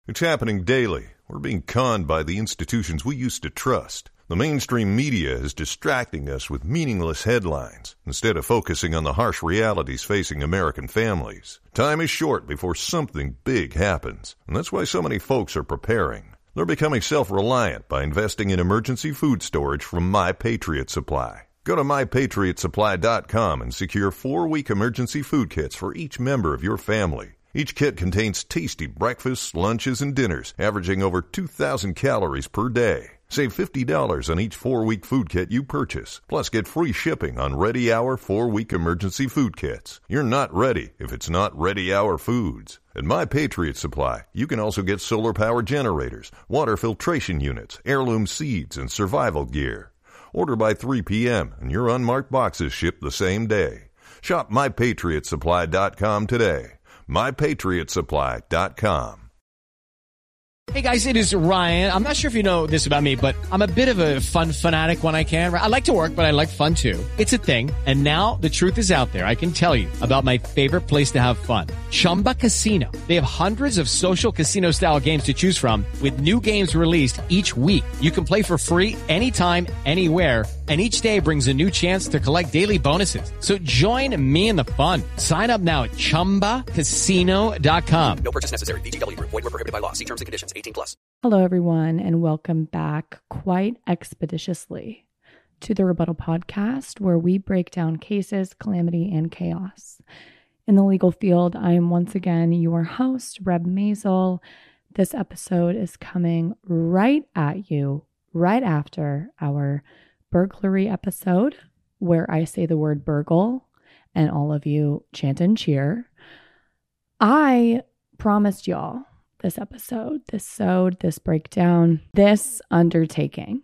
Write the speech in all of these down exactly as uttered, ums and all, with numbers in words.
It's happening daily. We're being conned by the institutions we used to trust. The mainstream media is distracting us with meaningless headlines instead of focusing on the harsh realities facing American families. Time is short before something big happens, and that's why so many folks are preparing. They're becoming self-reliant by investing in emergency food storage from My Patriot Supply. Go to my patriot supply dot com and secure four-week emergency food kits for each member of your family. Each kit contains tasty breakfasts, lunches, and dinners, averaging over two thousand calories per day. Save fifty dollars on each four-week food kit you purchase. Plus, get free shipping on Ready Hour four-week emergency food kits. You're not ready if it's not Ready Hour Foods. At My Patriot Supply, you can also get solar-powered generators, water filtration units, heirloom seeds, and survival gear. Order by three p.m. and your unmarked boxes ship the same day. Shop my patriot supply dot com today. my patriot supply dot com. Hey guys, it is Ryan. I'm not sure if you know this about me, but I'm a bit of a fun fanatic when I can. I like to work, but I like fun too. It's a thing. And now the truth is out there. I can tell you about my favorite place to have fun. Chumba Casino. They have hundreds of social casino style games to choose from with new games released each week. You can play for free anytime, anywhere. And each day brings a new chance to collect daily bonuses. So join me in the fun. Sign up now at chumba casino dot com. No purchase necessary. V G W Group. Void where prohibited by law. See terms and conditions. eighteen plus. Hello, everyone, and welcome back quite expeditiously to the Rebuttal Podcast, where we break down cases, calamity, and chaos. In the legal field, I am once again your host, Reb Maisel. This episode is coming right at you, right after our burglary episode, where I say the word burgle and all of you chant and cheer. I promised y'all this episode, this sode, this breakdown, this undertaking,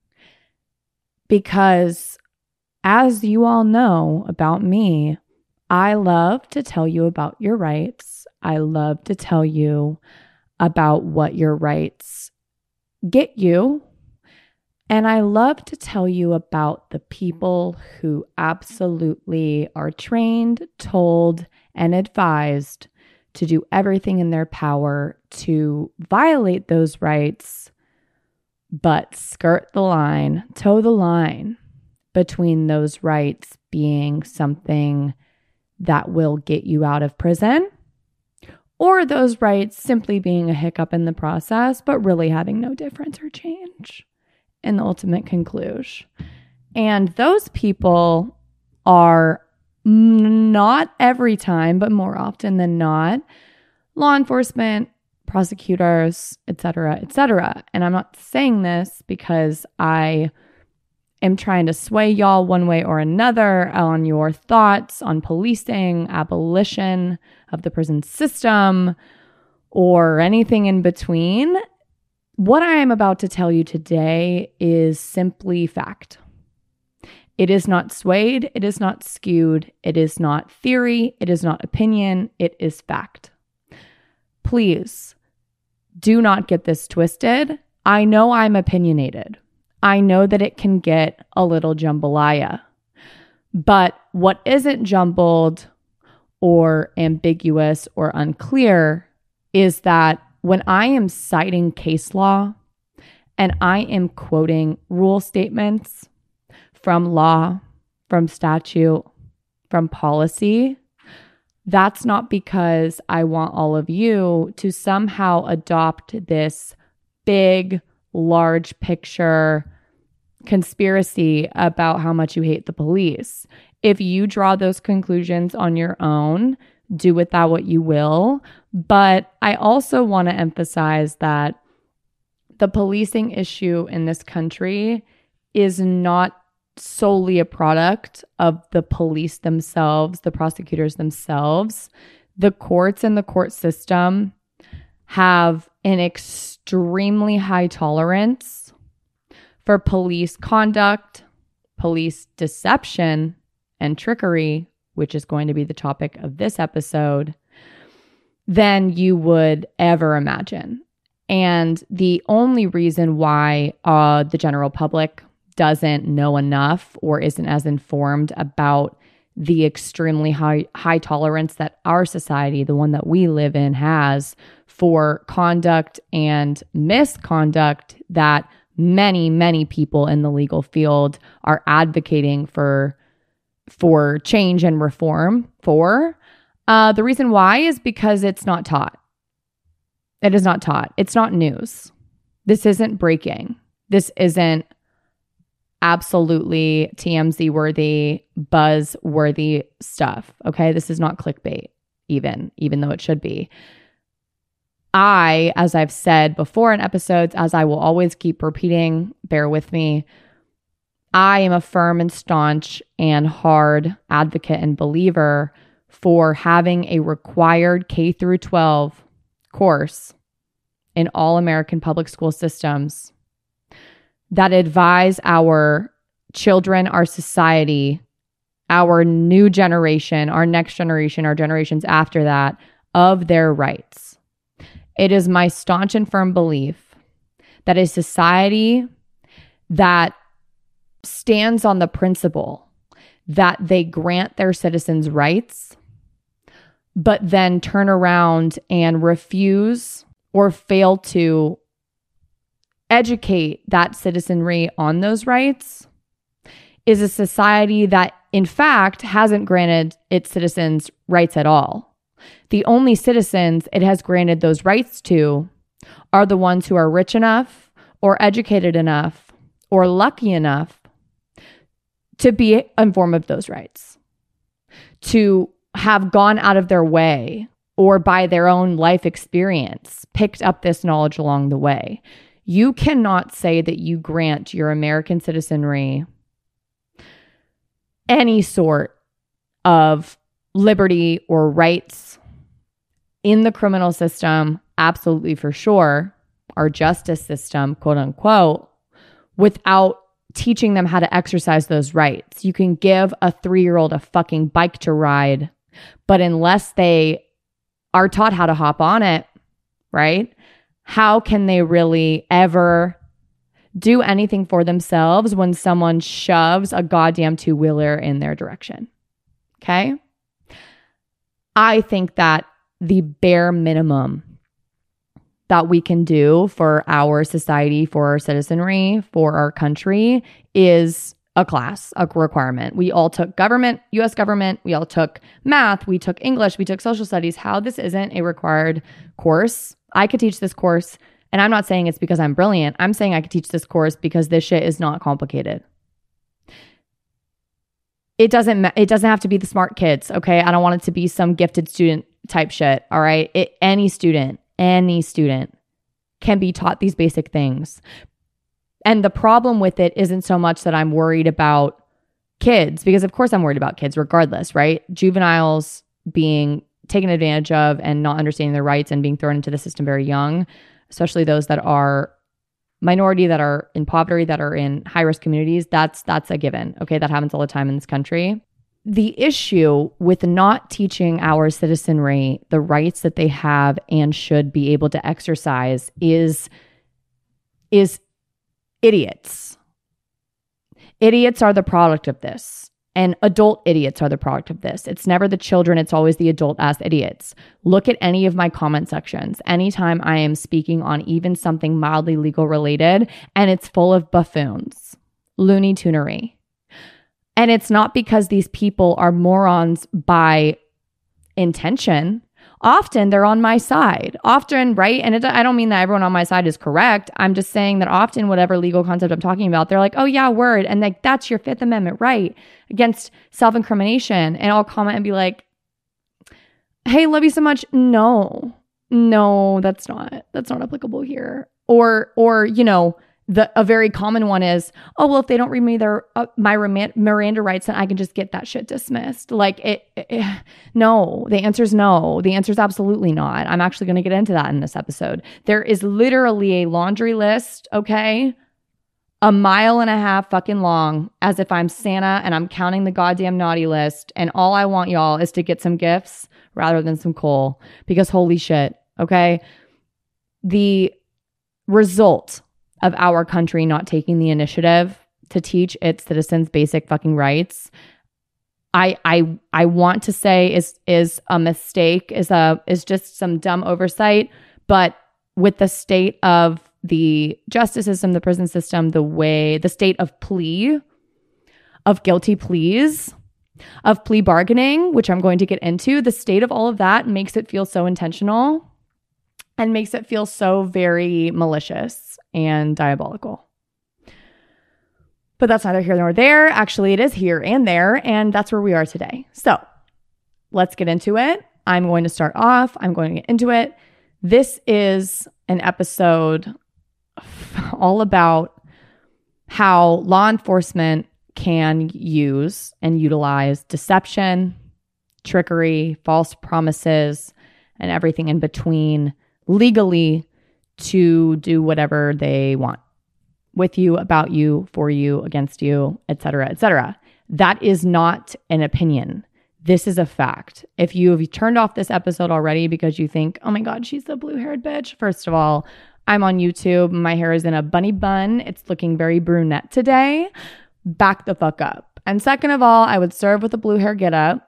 because as you all know about me, I love to tell you about your rights. I love to tell you about what your rights get you. And I love to tell you about the people who absolutely are trained, told, and advised to do everything in their power to violate those rights, but skirt the line, toe the line between those rights being something that will get you out of prison, or those rights simply being a hiccup in the process, but really having no difference or change in the ultimate conclusion. And those people are not every time, but more often than not, law enforcement, prosecutors, et cetera, et cetera. And I'm not saying this because I am trying to sway y'all one way or another on your thoughts on policing, abolition of the prison system, or anything in between. What I am about to tell you today is simply fact. It is not swayed. It is not skewed. It is not theory. It is not opinion. It is fact. Please do not get this twisted. I know I'm opinionated. I know that it can get a little jambalaya. But what isn't jumbled or ambiguous or unclear is that when I am citing case law and I am quoting rule statements from law, from statute, from policy, that's not because I want all of you to somehow adopt this big, large picture conspiracy about how much you hate the police. If you draw those conclusions on your own, do with that what you will. But I also want to emphasize that the policing issue in this country is not solely a product of the police themselves, the prosecutors themselves. The courts and the court system have an extremely high tolerance for police conduct, police deception, and trickery, which is going to be the topic of this episode, than you would ever imagine. And the only reason why uh, the general public doesn't know enough or isn't as informed about the extremely high high tolerance that our society, the one that we live in, has for conduct and misconduct that many, many people in the legal field are advocating for, for change and reform for. Uh, the reason why is because it's not taught. It is not taught. It's not news. This isn't breaking. This isn't absolutely T M Z worthy, buzz worthy stuff. Okay. This is not clickbait even, even though it should be. I, as I've said before in episodes, as I will always keep repeating, bear with me, I am a firm and staunch and hard advocate and believer for having a required K through twelve course in all American public school systems that advise our children, our society, our new generation, our next generation, our generations after that, of their rights. It is my staunch and firm belief that a society that stands on the principle that they grant their citizens rights, but then turn around and refuse or fail to educate that citizenry on those rights is a society that, in fact, hasn't granted its citizens rights at all. The only citizens it has granted those rights to are the ones who are rich enough or educated enough or lucky enough to be informed of those rights, to have gone out of their way or by their own life experience picked up this knowledge along the way. You cannot say that you grant your American citizenry any sort of liberty or rights in the criminal system, absolutely for sure, our justice system, quote unquote, without teaching them how to exercise those rights. You can give a three-year-old a fucking bike to ride, but unless they are taught how to hop on it, right? How can they really ever do anything for themselves when someone shoves a goddamn two-wheeler in their direction? Okay? I think that the bare minimum that we can do for our society, for our citizenry, for our country is a class, a requirement. We all took government, U S government, we all took math, we took English, we took social studies. How this isn't a required course. I could teach this course, and I'm not saying it's because I'm brilliant. I'm saying I could teach this course because this shit is not complicated. It doesn't it doesn't have to be the smart kids, okay? I don't want it to be some gifted student type shit, all right? It, any student, any student can be taught these basic things. And the problem with it isn't so much that I'm worried about kids, because of course I'm worried about kids regardless, right? Juveniles being taken advantage of and not understanding their rights and being thrown into the system very young, especially those that are minority, that are in poverty, that are in high-risk communities, that's that's a given. Okay, that happens all the time in this country. The issue with not teaching our citizenry the rights that they have and should be able to exercise is, is idiots. Idiots are the product of this. And adult idiots are the product of this. It's never the children, it's always the adult as idiots. Look at any of my comment sections. Anytime I am speaking on even something mildly legal related, and it's full of buffoons, Looney Tunery. And it's not because these people are morons by intention. Often they're on my side. Often, right? And it, I don't mean that everyone on my side is correct. I'm just saying that often whatever legal concept I'm talking about, they're like, oh yeah, word. And like, that's your Fifth Amendment right against self-incrimination. And I'll comment and be like, hey, love you so much. No, no, that's not, that's not applicable here. Or, or, you know, The a very common one is, oh, well, if they don't read me their uh, my Miranda rights, then I can just get that shit dismissed. Like, it, it, no, the answer is no. The answer is absolutely not. I'm actually going to get into that in this episode. There is literally a laundry list, okay? A mile and a half fucking long, as if I'm Santa and I'm counting the goddamn naughty list. And all I want y'all is to get some gifts rather than some coal, because holy shit, okay? The result of our country not taking the initiative to teach its citizens basic fucking rights, I I I want to say is is a mistake, is a is just some dumb oversight, But with the state of the justice system, the prison system, the way, the state of plea, of guilty pleas, of plea bargaining, which I'm going to get into, the state of all of that makes it feel so intentional and makes it feel so very malicious and diabolical. But that's neither here nor there. Actually, it is here and there, and that's where we are today. So let's get into it. I'm going to start off. I'm going to get into it. This is an episode all about how law enforcement can use and utilize deception, trickery, false promises, and everything in between legally to do whatever they want with you, about you, for you, against you, et cetera, et cetera. That is not an opinion. This is a fact. If you have turned off this episode already because you think, oh my God, she's the blue-haired bitch. First of all, I'm on YouTube. My hair is in a bunny bun. It's looking very brunette today. Back the fuck up. And second of all, I would serve with a blue hair getup.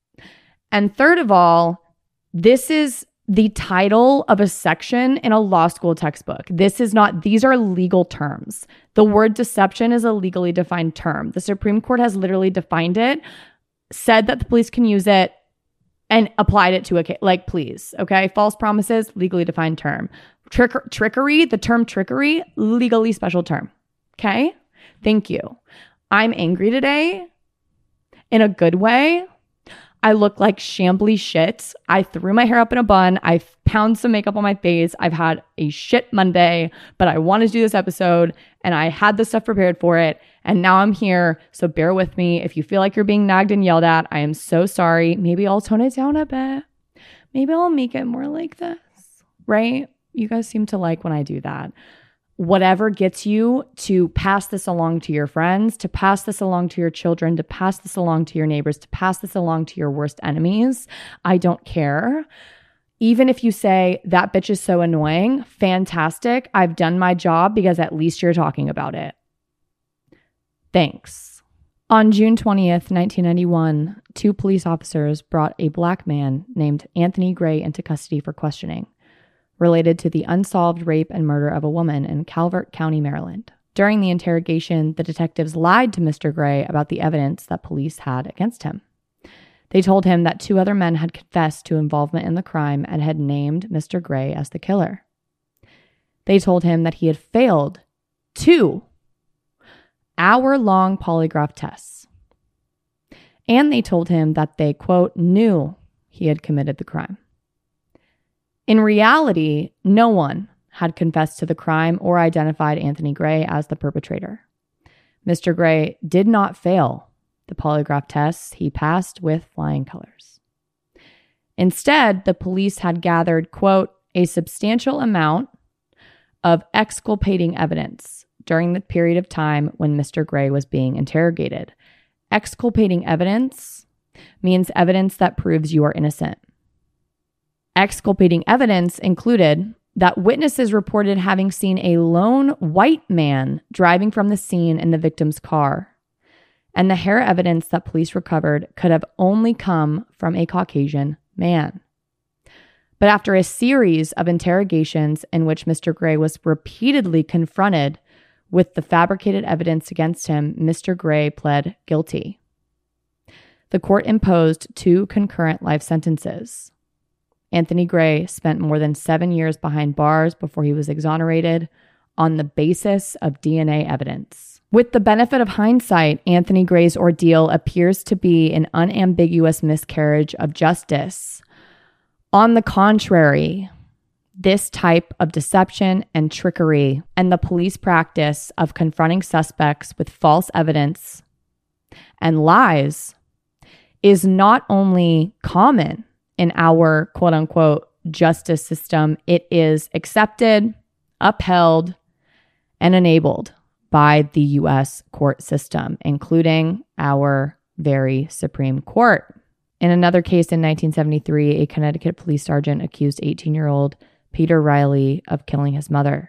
And third of all, this is the title of a section in a law school textbook. This is not, these are legal terms. The word deception is a legally defined term. The Supreme Court has literally defined it, said that the police can use it, and applied it to a case. Like, please, okay? False promises, legally defined term. Trick- trickery, the term trickery, legally special term. Okay? Thank you. I'm angry today in a good way. I look like shambly shit. I threw my hair up in a bun. I pounded some makeup on my face. I've had a shit Monday, but I wanted to do this episode and I had the stuff prepared for it. And now I'm here. So bear with me. If you feel like you're being nagged and yelled at, I am so sorry. Maybe I'll tone it down a bit. Maybe I'll make it more like this, right? You guys seem to like when I do that. Whatever gets you to pass this along to your friends, to pass this along to your children, to pass this along to your neighbors, to pass this along to your worst enemies, I don't care. Even if you say, that bitch is so annoying, fantastic. I've done my job because at least you're talking about it. Thanks. On June twentieth, nineteen ninety-one, two police officers brought a black man named Anthony Gray into custody for questioning, related to the unsolved rape and murder of a woman in Calvert County, Maryland. During the interrogation, the detectives lied to Mister Gray about the evidence that police had against him. They told him that two other men had confessed to involvement in the crime and had named Mister Gray as the killer. They told him that he had failed two hour-long polygraph tests. And they told him that they, quote, knew he had committed the crime. In reality, no one had confessed to the crime or identified Anthony Gray as the perpetrator. Mister Gray did not fail the polygraph tests he passed with flying colors. Instead, the police had gathered, quote, a substantial amount of exculpating evidence during the period of time when Mister Gray was being interrogated. Exculpating evidence means evidence that proves you are innocent. Exculpating evidence included that witnesses reported having seen a lone white man driving from the scene in the victim's car, and the hair evidence that police recovered could have only come from a Caucasian man. But after a series of interrogations in which Mister Gray was repeatedly confronted with the fabricated evidence against him, Mister Gray pled guilty. The court imposed two concurrent life sentences. Anthony Gray spent more than seven years behind bars before he was exonerated on the basis of D N A evidence. With the benefit of hindsight, Anthony Gray's ordeal appears to be an unambiguous miscarriage of justice. On the contrary, this type of deception and trickery and the police practice of confronting suspects with false evidence and lies is not only common in our quote unquote justice system, it is accepted, upheld, and enabled by the U S court system, including our very Supreme Court. In another case in nineteen seventy-three, a Connecticut police sergeant accused eighteen-year-old Peter Riley of killing his mother.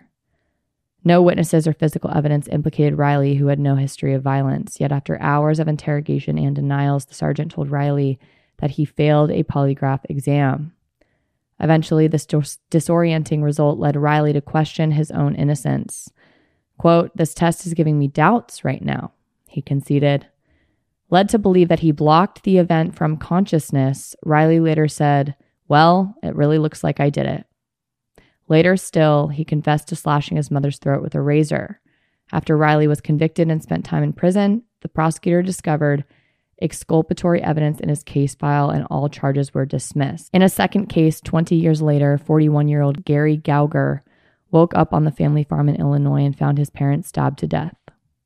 No witnesses or physical evidence implicated Riley, who had no history of violence. Yet after hours of interrogation and denials, the sergeant told Riley that he failed a polygraph exam. Eventually, this dis- disorienting result led Riley to question his own innocence. Quote, "This test is giving me doubts right now," he conceded. Led to believe that he blocked the event from consciousness, Riley later said, "Well, it really looks like I did it." Later still, he confessed to slashing his mother's throat with a razor. After Riley was convicted and spent time in prison, the prosecutor discovered exculpatory evidence in his case file and all charges were dismissed. In a second case, twenty years later, forty-one-year-old Gary Gauger woke up on the family farm in Illinois and found his parents stabbed to death.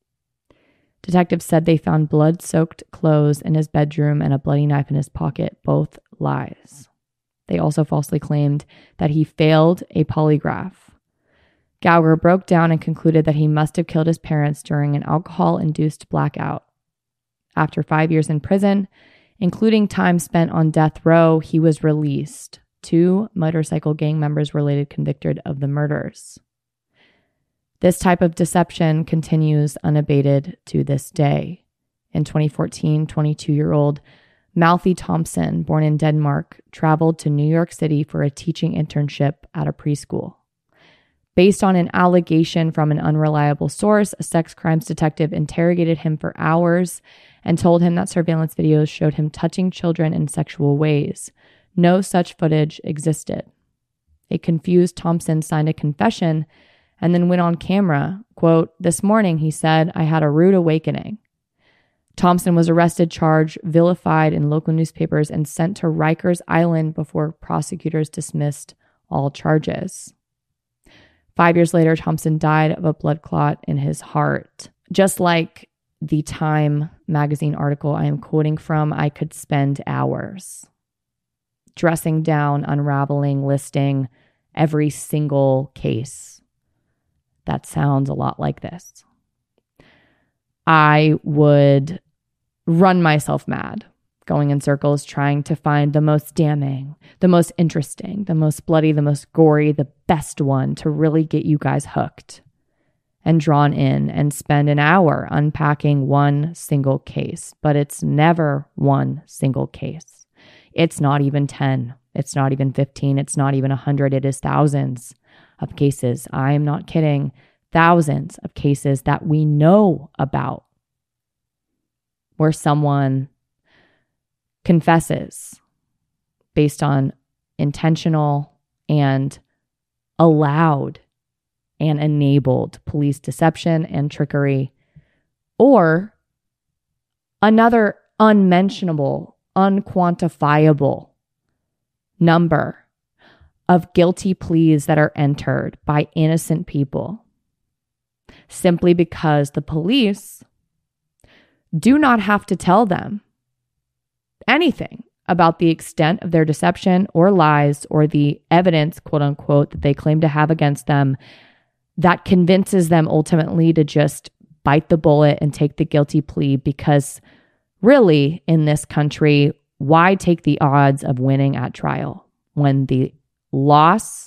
Detectives said they found blood-soaked clothes in his bedroom and a bloody knife in his pocket, both lies. They also falsely claimed that he failed a polygraph. Gauger broke down and concluded that he must have killed his parents during an alcohol-induced blackout. After five years in prison, including time spent on death row, he was released. Two motorcycle gang members were later convicted of the murders. This type of deception continues unabated to this day. In twenty fourteen, twenty-two-year-old Malthy Thompson, born in Denmark, traveled to New York City for a teaching internship at a preschool. Based on an allegation from an unreliable source, a sex crimes detective interrogated him for hours and told him that surveillance videos showed him touching children in sexual ways. No such footage existed. A confused Thompson signed a confession and then went on camera. Quote, "This morning," he said, "I had a rude awakening." Thompson was arrested, charged, vilified in local newspapers, and sent to Rikers Island before prosecutors dismissed all charges. Five years later, Thompson died of a blood clot in his heart. Just like the Time magazine article I am quoting from, I could spend hours dressing down, unraveling, listing every single case that sounds a lot like this. I would run myself mad, going in circles, trying to find the most damning, the most interesting, the most bloody, the most gory, the best one to really get you guys hooked and drawn in, and spend an hour unpacking one single case. But it's never one single case. It's not even ten. It's not even fifteen. It's not even one hundred. It is thousands of cases. I am not kidding. Thousands of cases that we know about where someone confesses based on intentional and allowed and enabled police deception and trickery, or another unmentionable, unquantifiable number of guilty pleas that are entered by innocent people simply because the police do not have to tell them anything about the extent of their deception or lies or the evidence, quote unquote, that they claim to have against them that convinces them ultimately to just bite the bullet and take the guilty plea. Because really, in this country, why take the odds of winning at trial when the loss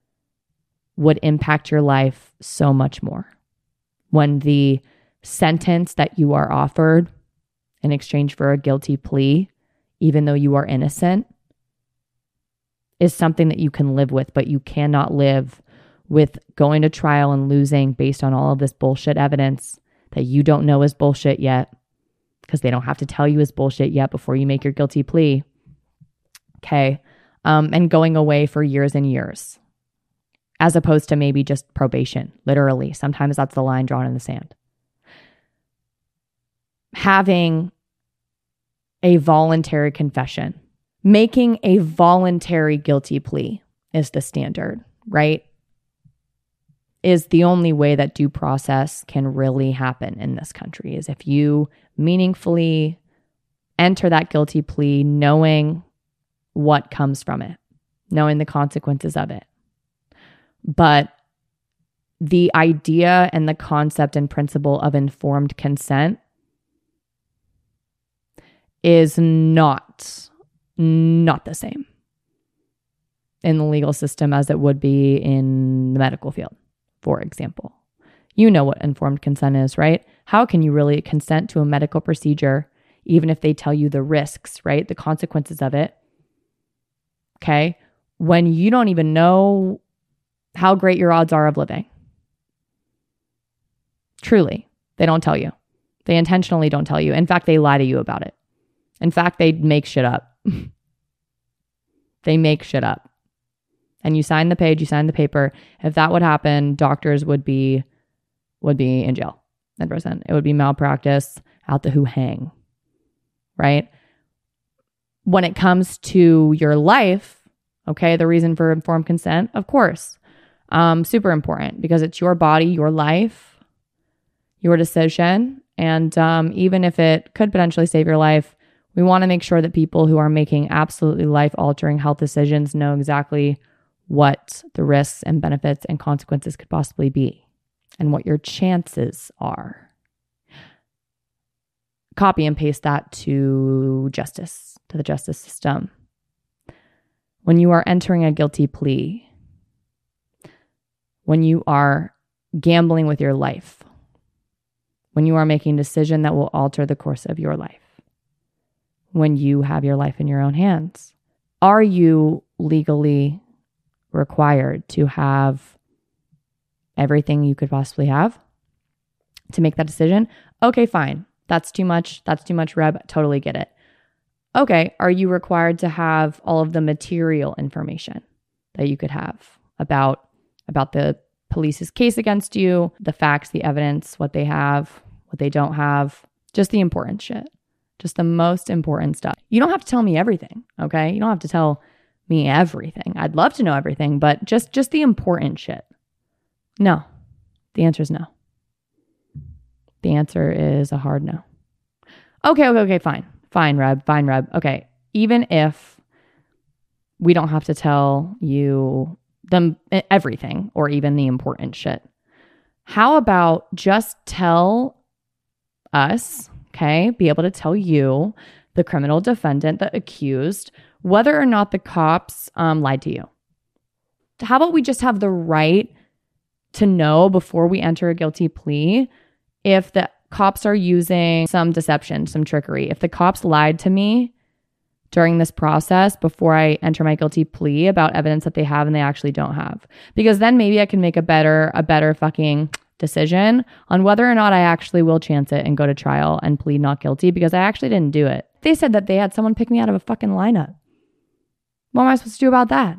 would impact your life so much more? When the sentence that you are offered in exchange for a guilty plea, even though you are innocent, is something that you can live with, but you cannot live with going to trial and losing based on all of this bullshit evidence that you don't know is bullshit yet, because they don't have to tell you is bullshit yet before you make your guilty plea. Okay. Um, and going away for years and years, as opposed to maybe just probation, literally. Sometimes that's the line drawn in the sand. Having a voluntary confession, making a voluntary guilty plea is the standard, right? Is the only way that due process can really happen in this country, is if you meaningfully enter that guilty plea knowing what comes from it, knowing the consequences of it. But the idea and the concept and principle of informed consent is not, not the same in the legal system as it would be in the medical field, for example. You know what informed consent is, right? How can you really consent to a medical procedure, even if they tell you the risks, right? The consequences of it, okay? when you don't even know how great your odds are of living. Truly, they don't tell you. They intentionally don't tell you. In fact, they lie to you about it. In fact, they make shit up. They make shit up. And you sign the page, you sign the paper. If that would happen, doctors would be would be in jail, in prison. It would be malpractice, out the who hang, right? When it comes to your life, okay, the reason for informed consent, of course, um, super important because it's your body, your life, your decision. And um, even if it could potentially save your life, we want to make sure that people who are making absolutely life-altering health decisions know exactly what the risks and benefits and consequences could possibly be and what your chances are. Copy and paste that to justice, to the justice system. When you are entering a guilty plea, when you are gambling with your life, when you are making a decision that will alter the course of your life, when you have your life in your own hands, are you legally required to have everything you could possibly have to make that decision? Okay, fine. That's too much. That's too much, Reb. Totally get it. Okay, are you required to have all of the material information that you could have about, about the police's case against you, the facts, the evidence, what they have, what they don't have, just the important shit, just the most important stuff. You don't have to tell me everything, okay? You don't have to tell me everything. I'd love to know everything, but just, just the important shit. No, the answer is no. The answer is a hard no. Okay, okay, okay, fine. Fine, Reb, fine, Reb. Okay, even if we don't have to tell you them everything or even the important shit, how about just tell us, okay, be able to tell you, the criminal defendant, the accused, whether or not the cops um, lied to you? How about we just have the right to know before we enter a guilty plea if the cops are using some deception, some trickery. If the cops lied to me during this process before I enter my guilty plea about evidence that they have and they actually don't have. Because then maybe I can make a better, a better fucking decision on whether or not I actually will chance it and go to trial and plead not guilty because I actually didn't do it. They said that they had someone pick me out of a fucking lineup. What am I supposed to do about that?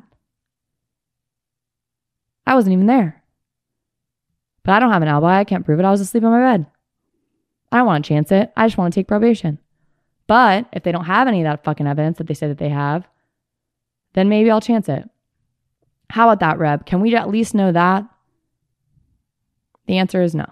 I wasn't even there. But I don't have an alibi. I can't prove it. I was asleep on my bed. I don't want to chance it. I just want to take probation. But if they don't have any of that fucking evidence that they say that they have, then maybe I'll chance it. How about that, Reb? Can we at least know that? The answer is no.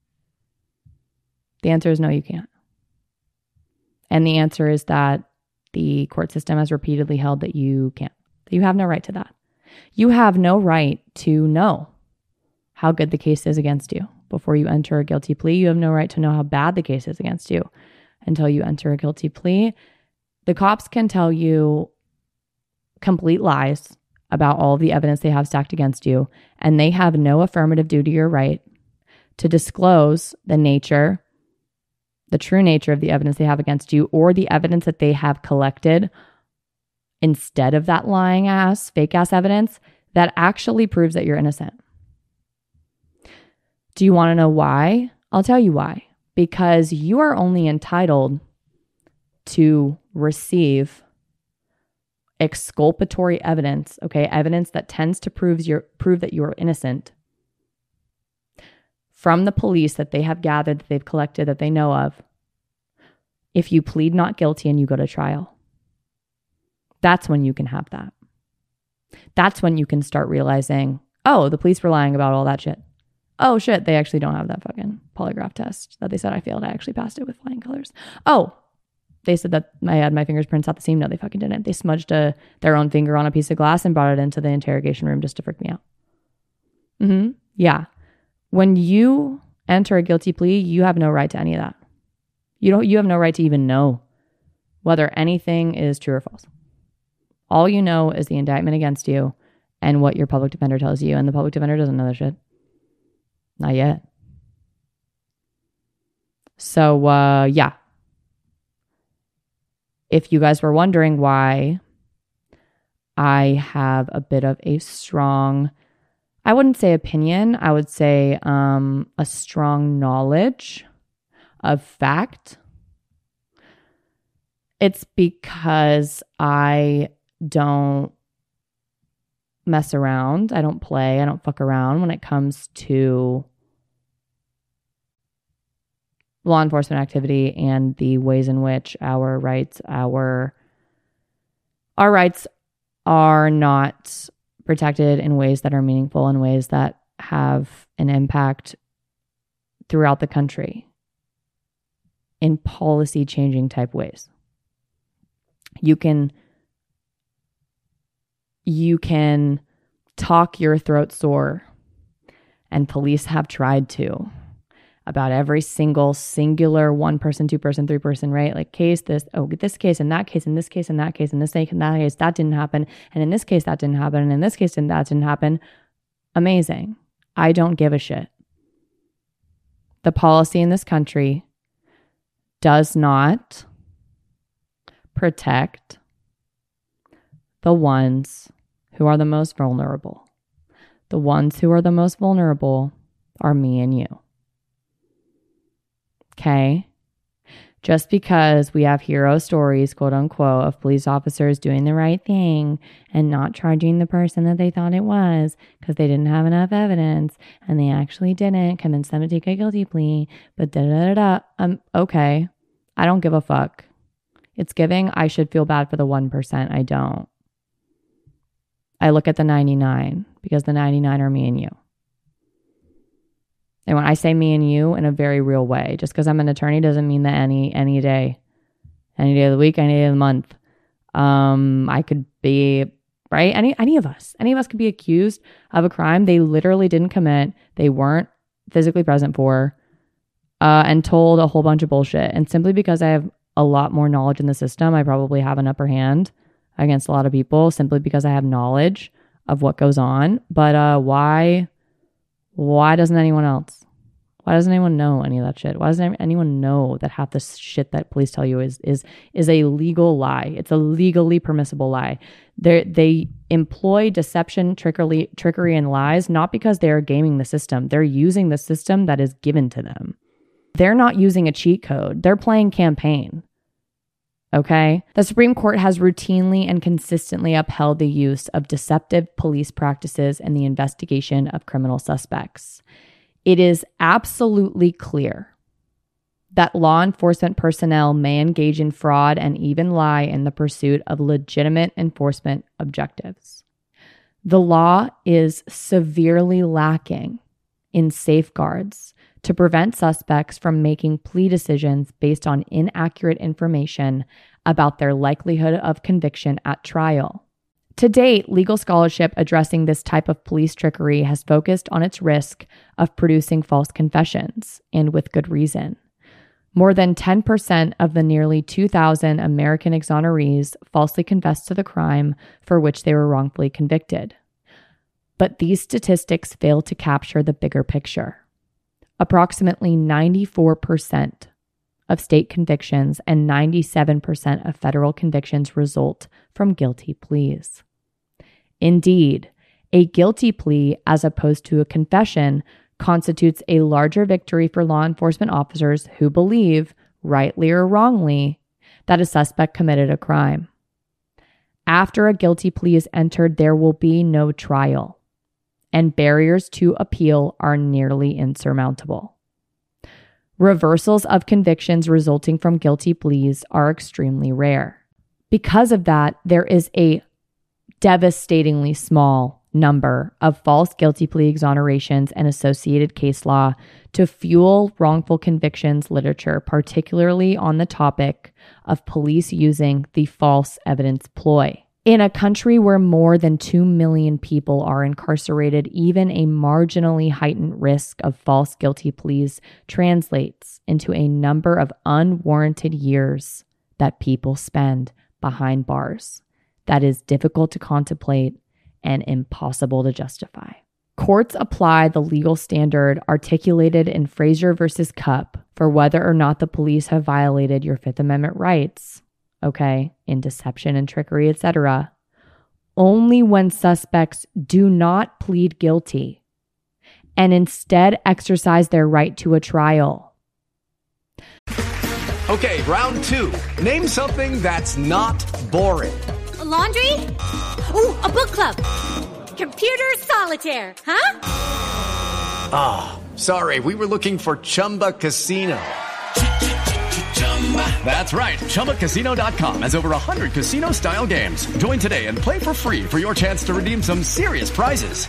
The answer is no, you can't. And the answer is that the court system has repeatedly held that you can't. That you have no right to that. You have no right to know how good the case is against you. Before you enter a guilty plea, you have no right to know how bad the case is against you until you enter a guilty plea. The cops can tell you complete lies about all of the evidence they have stacked against you, and they have no affirmative duty or right to disclose the nature, the true nature of the evidence they have against you or the evidence that they have collected instead of that lying ass, fake ass evidence that actually proves that you're innocent. Do you want to know why? I'll tell you why. Because you are only entitled to receive exculpatory evidence, okay, evidence that tends to prove, your, prove that you are innocent from the police that they have gathered, that they've collected, that they know of, if you plead not guilty and you go to trial. That's when you can have that. That's when you can start realizing, oh, the police were lying about all that shit. Oh shit, they actually don't have that fucking polygraph test that they said I failed. I actually passed it with flying colors. Oh, they said that I had my fingerprints out the seam. No, they fucking didn't. They smudged a, their own finger on a piece of glass and brought it into the interrogation room just to freak me out. Mm-hmm. Yeah. When you enter a guilty plea, you have no right to any of that. You don't. You have no right to even know whether anything is true or false. All you know is the indictment against you and what your public defender tells you, and the public defender doesn't know that shit. Not yet. So, uh, yeah. If you guys were wondering why I have a bit of a strong, I wouldn't say opinion, I would say um, a strong knowledge of fact. It's because I don't mess around. I don't play. I don't fuck around when it comes to law enforcement activity and the ways in which our rights, our our rights are not protected in ways that are meaningful, in ways that have an impact throughout the country in policy changing type ways. You can you can talk your throat sore, and police have tried to, about every single singular one person, two person, three person, right? Like case, this, oh, this case, in that case, in this case, in that case, in this case, in that case, that didn't happen. And in this case, that didn't happen. And in this case, and that didn't happen. Amazing. I don't give a shit. The policy in this country does not protect the ones who are the most vulnerable. The ones who are the most vulnerable are me and you. Okay? Just because we have hero stories, quote unquote, of police officers doing the right thing and not charging the person that they thought it was because they didn't have enough evidence and they actually didn't convince them to take a guilty plea, but da da da da. Um, okay. I don't give a fuck. It's giving I should feel bad for the one percent. I don't. I look at the ninety-nine because the ninety-nine are me and you. And when I say me and you in a very real way, just because I'm an attorney doesn't mean that any any day, any day of the week, any day of the month, um, I could be, right? Any any of us, any of us could be accused of a crime they literally didn't commit, they weren't physically present for, uh, and told a whole bunch of bullshit. And simply because I have a lot more knowledge in the system, I probably have an upper hand against a lot of people simply because I have knowledge of what goes on. But uh, why, why doesn't anyone else? Why doesn't anyone know any of that shit? Why doesn't anyone know that half the shit that police tell you is is is a legal lie? It's a legally permissible lie. They they employ deception, trickery, trickery, and lies not because they are gaming the system. They're using the system that is given to them. They're not using a cheat code. They're playing campaign. Okay? The Supreme Court has routinely and consistently upheld the use of deceptive police practices in the investigation of criminal suspects. It is absolutely clear that law enforcement personnel may engage in fraud and even lie in the pursuit of legitimate enforcement objectives. The law is severely lacking in safeguards to prevent suspects from making plea decisions based on inaccurate information about their likelihood of conviction at trial. To date, legal scholarship addressing this type of police trickery has focused on its risk of producing false confessions, and with good reason. More than ten percent of the nearly two thousand American exonerees falsely confessed to the crime for which they were wrongfully convicted. But these statistics fail to capture the bigger picture. Approximately ninety-four percent of state convictions and ninety-seven percent of federal convictions result from guilty pleas. Indeed, a guilty plea as opposed to a confession constitutes a larger victory for law enforcement officers who believe, rightly or wrongly, that a suspect committed a crime. After a guilty plea is entered, there will be no trial, and barriers to appeal are nearly insurmountable. Reversals of convictions resulting from guilty pleas are extremely rare. Because of that, there is a devastatingly small number of false guilty plea exonerations and associated case law to fuel wrongful convictions literature, particularly on the topic of police using the false evidence ploy. In a country where more than two million people are incarcerated, even a marginally heightened risk of false guilty pleas translates into a number of unwarranted years that people spend behind bars that is difficult to contemplate and impossible to justify. Courts apply the legal standard articulated in Frazier versus Cupp for whether or not the police have violated your Fifth Amendment rights, okay, in deception and trickery, et cetera, only when suspects do not plead guilty and instead exercise their right to a trial. Okay, round two. Name something that's not boring. A laundry? Ooh, a book club. Computer solitaire, huh? Ah, oh, sorry, we were looking for Chumba Casino. That's right, Chumba Casino dot com has over one hundred casino-style games. Join today and play for free for your chance to redeem some serious prizes.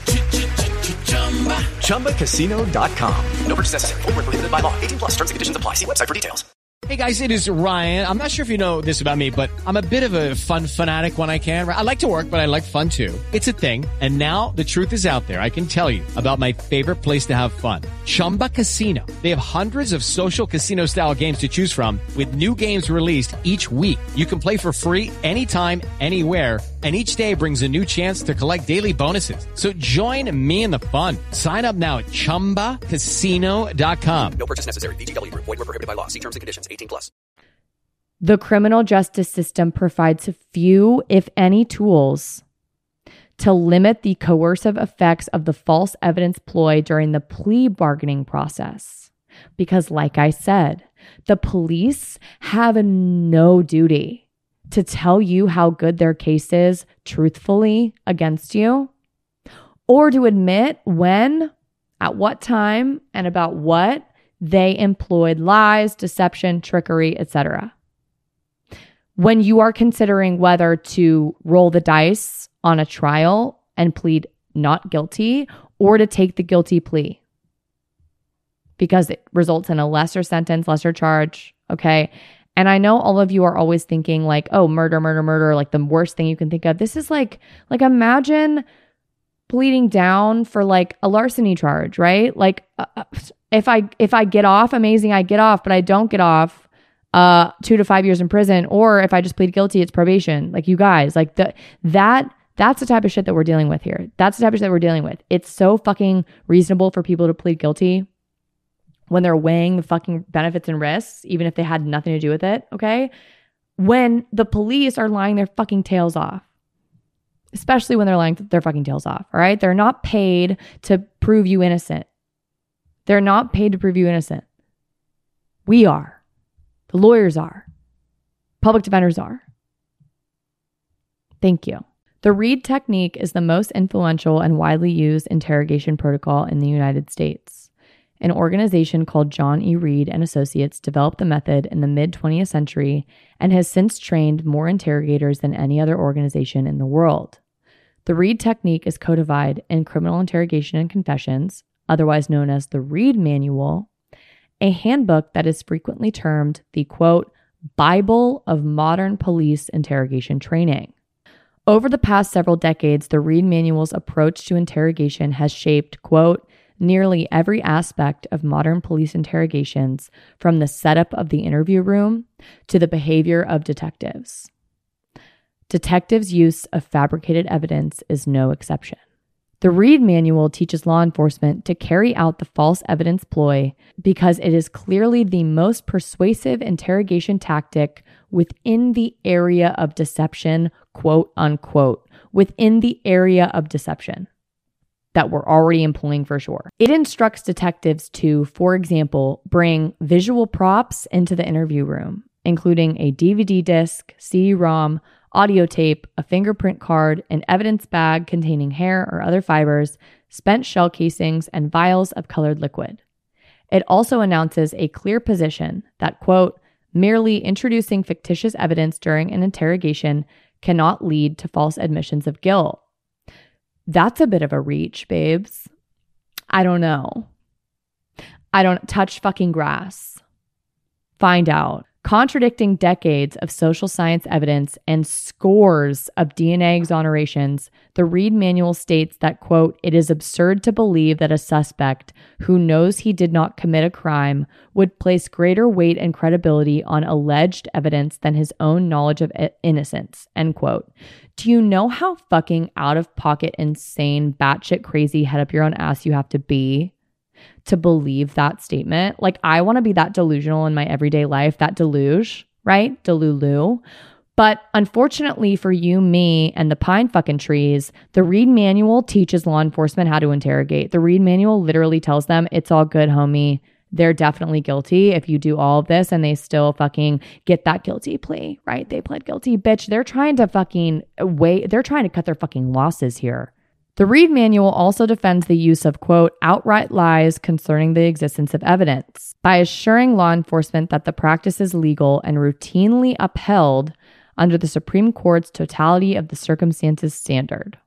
Chumba Casino dot com. No purchase necessary. Void where prohibited by law. eighteen plus terms and conditions apply. See website for details. Hey guys, it is Ryan. I'm not sure if you know this about me, but I'm a bit of a fun fanatic when I can. I like to work, but I like fun too. It's a thing. And now the truth is out there. I can tell you about my favorite place to have fun. Chumba Casino. They have hundreds of social casino style games to choose from with new games released each week. You can play for free anytime, anywhere. And each day brings a new chance to collect daily bonuses. So join me in the fun. Sign up now at chumba casino dot com. No purchase necessary. V G W Group. Void where prohibited by law. See terms and conditions. eighteen plus. The criminal justice system provides few, if any, tools to limit the coercive effects of the false evidence ploy during the plea bargaining process. Because, like I said, the police have no duty to tell you how good their case is truthfully against you, or to admit when, at what time, and about what they employed lies, deception, trickery, et cetera. When you are considering whether to roll the dice on a trial and plead not guilty or to take the guilty plea because it results in a lesser sentence, lesser charge, okay? And I know all of you are always thinking like, oh, murder, murder, murder, like the worst thing you can think of. This is like, like imagine pleading down for like a larceny charge, right? Like uh, if I if I get off, amazing, I get off, but I don't get off, uh, two to five years in prison. Or if I just plead guilty, it's probation. Like you guys, like the that that's the type of shit that we're dealing with here. That's the type of shit that we're dealing with. It's so fucking reasonable for people to plead guilty when they're weighing the fucking benefits and risks, even if they had nothing to do with it, okay? When the police are lying their fucking tails off, especially when they're lying their fucking tails off, all right? They're not paid to prove you innocent. They're not paid to prove you innocent. We are. The lawyers are. Public defenders are. Thank you. The Reid technique is the most influential and widely used interrogation protocol in the United States. An organization called John E. Reid and Associates developed the method in the mid-twentieth century and has since trained more interrogators than any other organization in the world. The Reid technique is codified in Criminal Interrogation and Confessions, otherwise known as the Reid Manual, a handbook that is frequently termed the, quote, Bible of modern police interrogation training. Over the past several decades, the Reid Manual's approach to interrogation has shaped, quote, nearly every aspect of modern police interrogations, from the setup of the interview room to the behavior of detectives. Detectives' use of fabricated evidence is no exception. The Reid Manual teaches law enforcement to carry out the false evidence ploy because it is clearly the most persuasive interrogation tactic within the area of deception, quote unquote, within the area of deception that we're already employing for sure. It instructs detectives to, for example, bring visual props into the interview room, including a D V D disc, C D ROM, audio tape, a fingerprint card, an evidence bag containing hair or other fibers, spent shell casings, and vials of colored liquid. It also announces a clear position that, quote, merely introducing fictitious evidence during an interrogation cannot lead to false admissions of guilt. That's a bit of a reach, babes. I don't know. I don't touch fucking grass. Find out. Contradicting decades of social science evidence and scores of D N A exonerations, the Reid Manual states that, quote, it is absurd to believe that a suspect who knows he did not commit a crime would place greater weight and credibility on alleged evidence than his own knowledge of innocence, end quote. Do you know how fucking out of pocket, insane, batshit crazy, head up your own ass you have to be to believe that statement? Like, I want to be that delusional in my everyday life, that deluge, right? Delulu. But unfortunately for you, me, and the pine fucking trees, the Reed Manual teaches law enforcement how to interrogate. The Reed Manual literally tells them, it's all good, homie. They're definitely guilty if you do all of this and they still fucking get that guilty plea, right? They pled guilty. Bitch, they're trying to fucking wait. They're trying to cut their fucking losses here. The Reed Manual also defends the use of, quote, outright lies concerning the existence of evidence by assuring law enforcement that the practice is legal and routinely upheld under the Supreme Court's totality of the circumstances standard.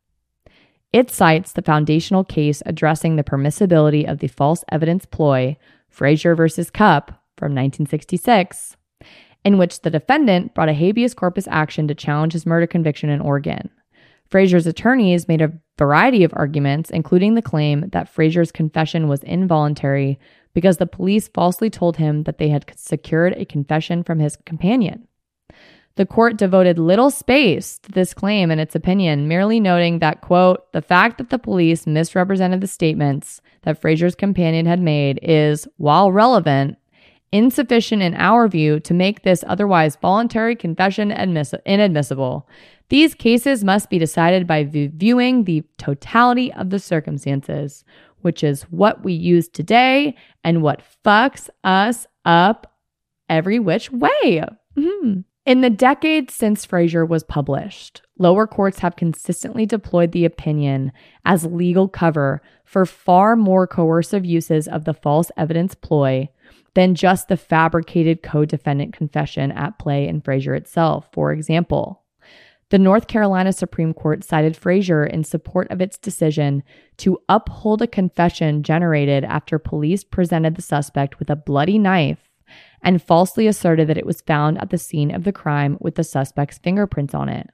It cites the foundational case addressing the permissibility of the false evidence ploy, Frazier versus Cupp from nineteen sixty-six, in which the defendant brought a habeas corpus action to challenge his murder conviction in Oregon. Frazier's attorneys made a variety of arguments, including the claim that Frazier's confession was involuntary because the police falsely told him that they had secured a confession from his companion. The court devoted little space to this claim in its opinion, merely noting that, quote, the fact that the police misrepresented the statements that Frazier's companion had made is, while relevant, insufficient in our view to make this otherwise voluntary confession admiss- inadmissible. These cases must be decided by viewing the totality of the circumstances, which is what we use today and what fucks us up every which way. Mm-hmm. In the decades since Frazier was published, lower courts have consistently deployed the opinion as legal cover for far more coercive uses of the false evidence ploy than just the fabricated co-defendant confession at play in Frazier itself. For example, the North Carolina Supreme Court cited Frazier in support of its decision to uphold a confession generated after police presented the suspect with a bloody knife and falsely asserted that it was found at the scene of the crime with the suspect's fingerprints on it.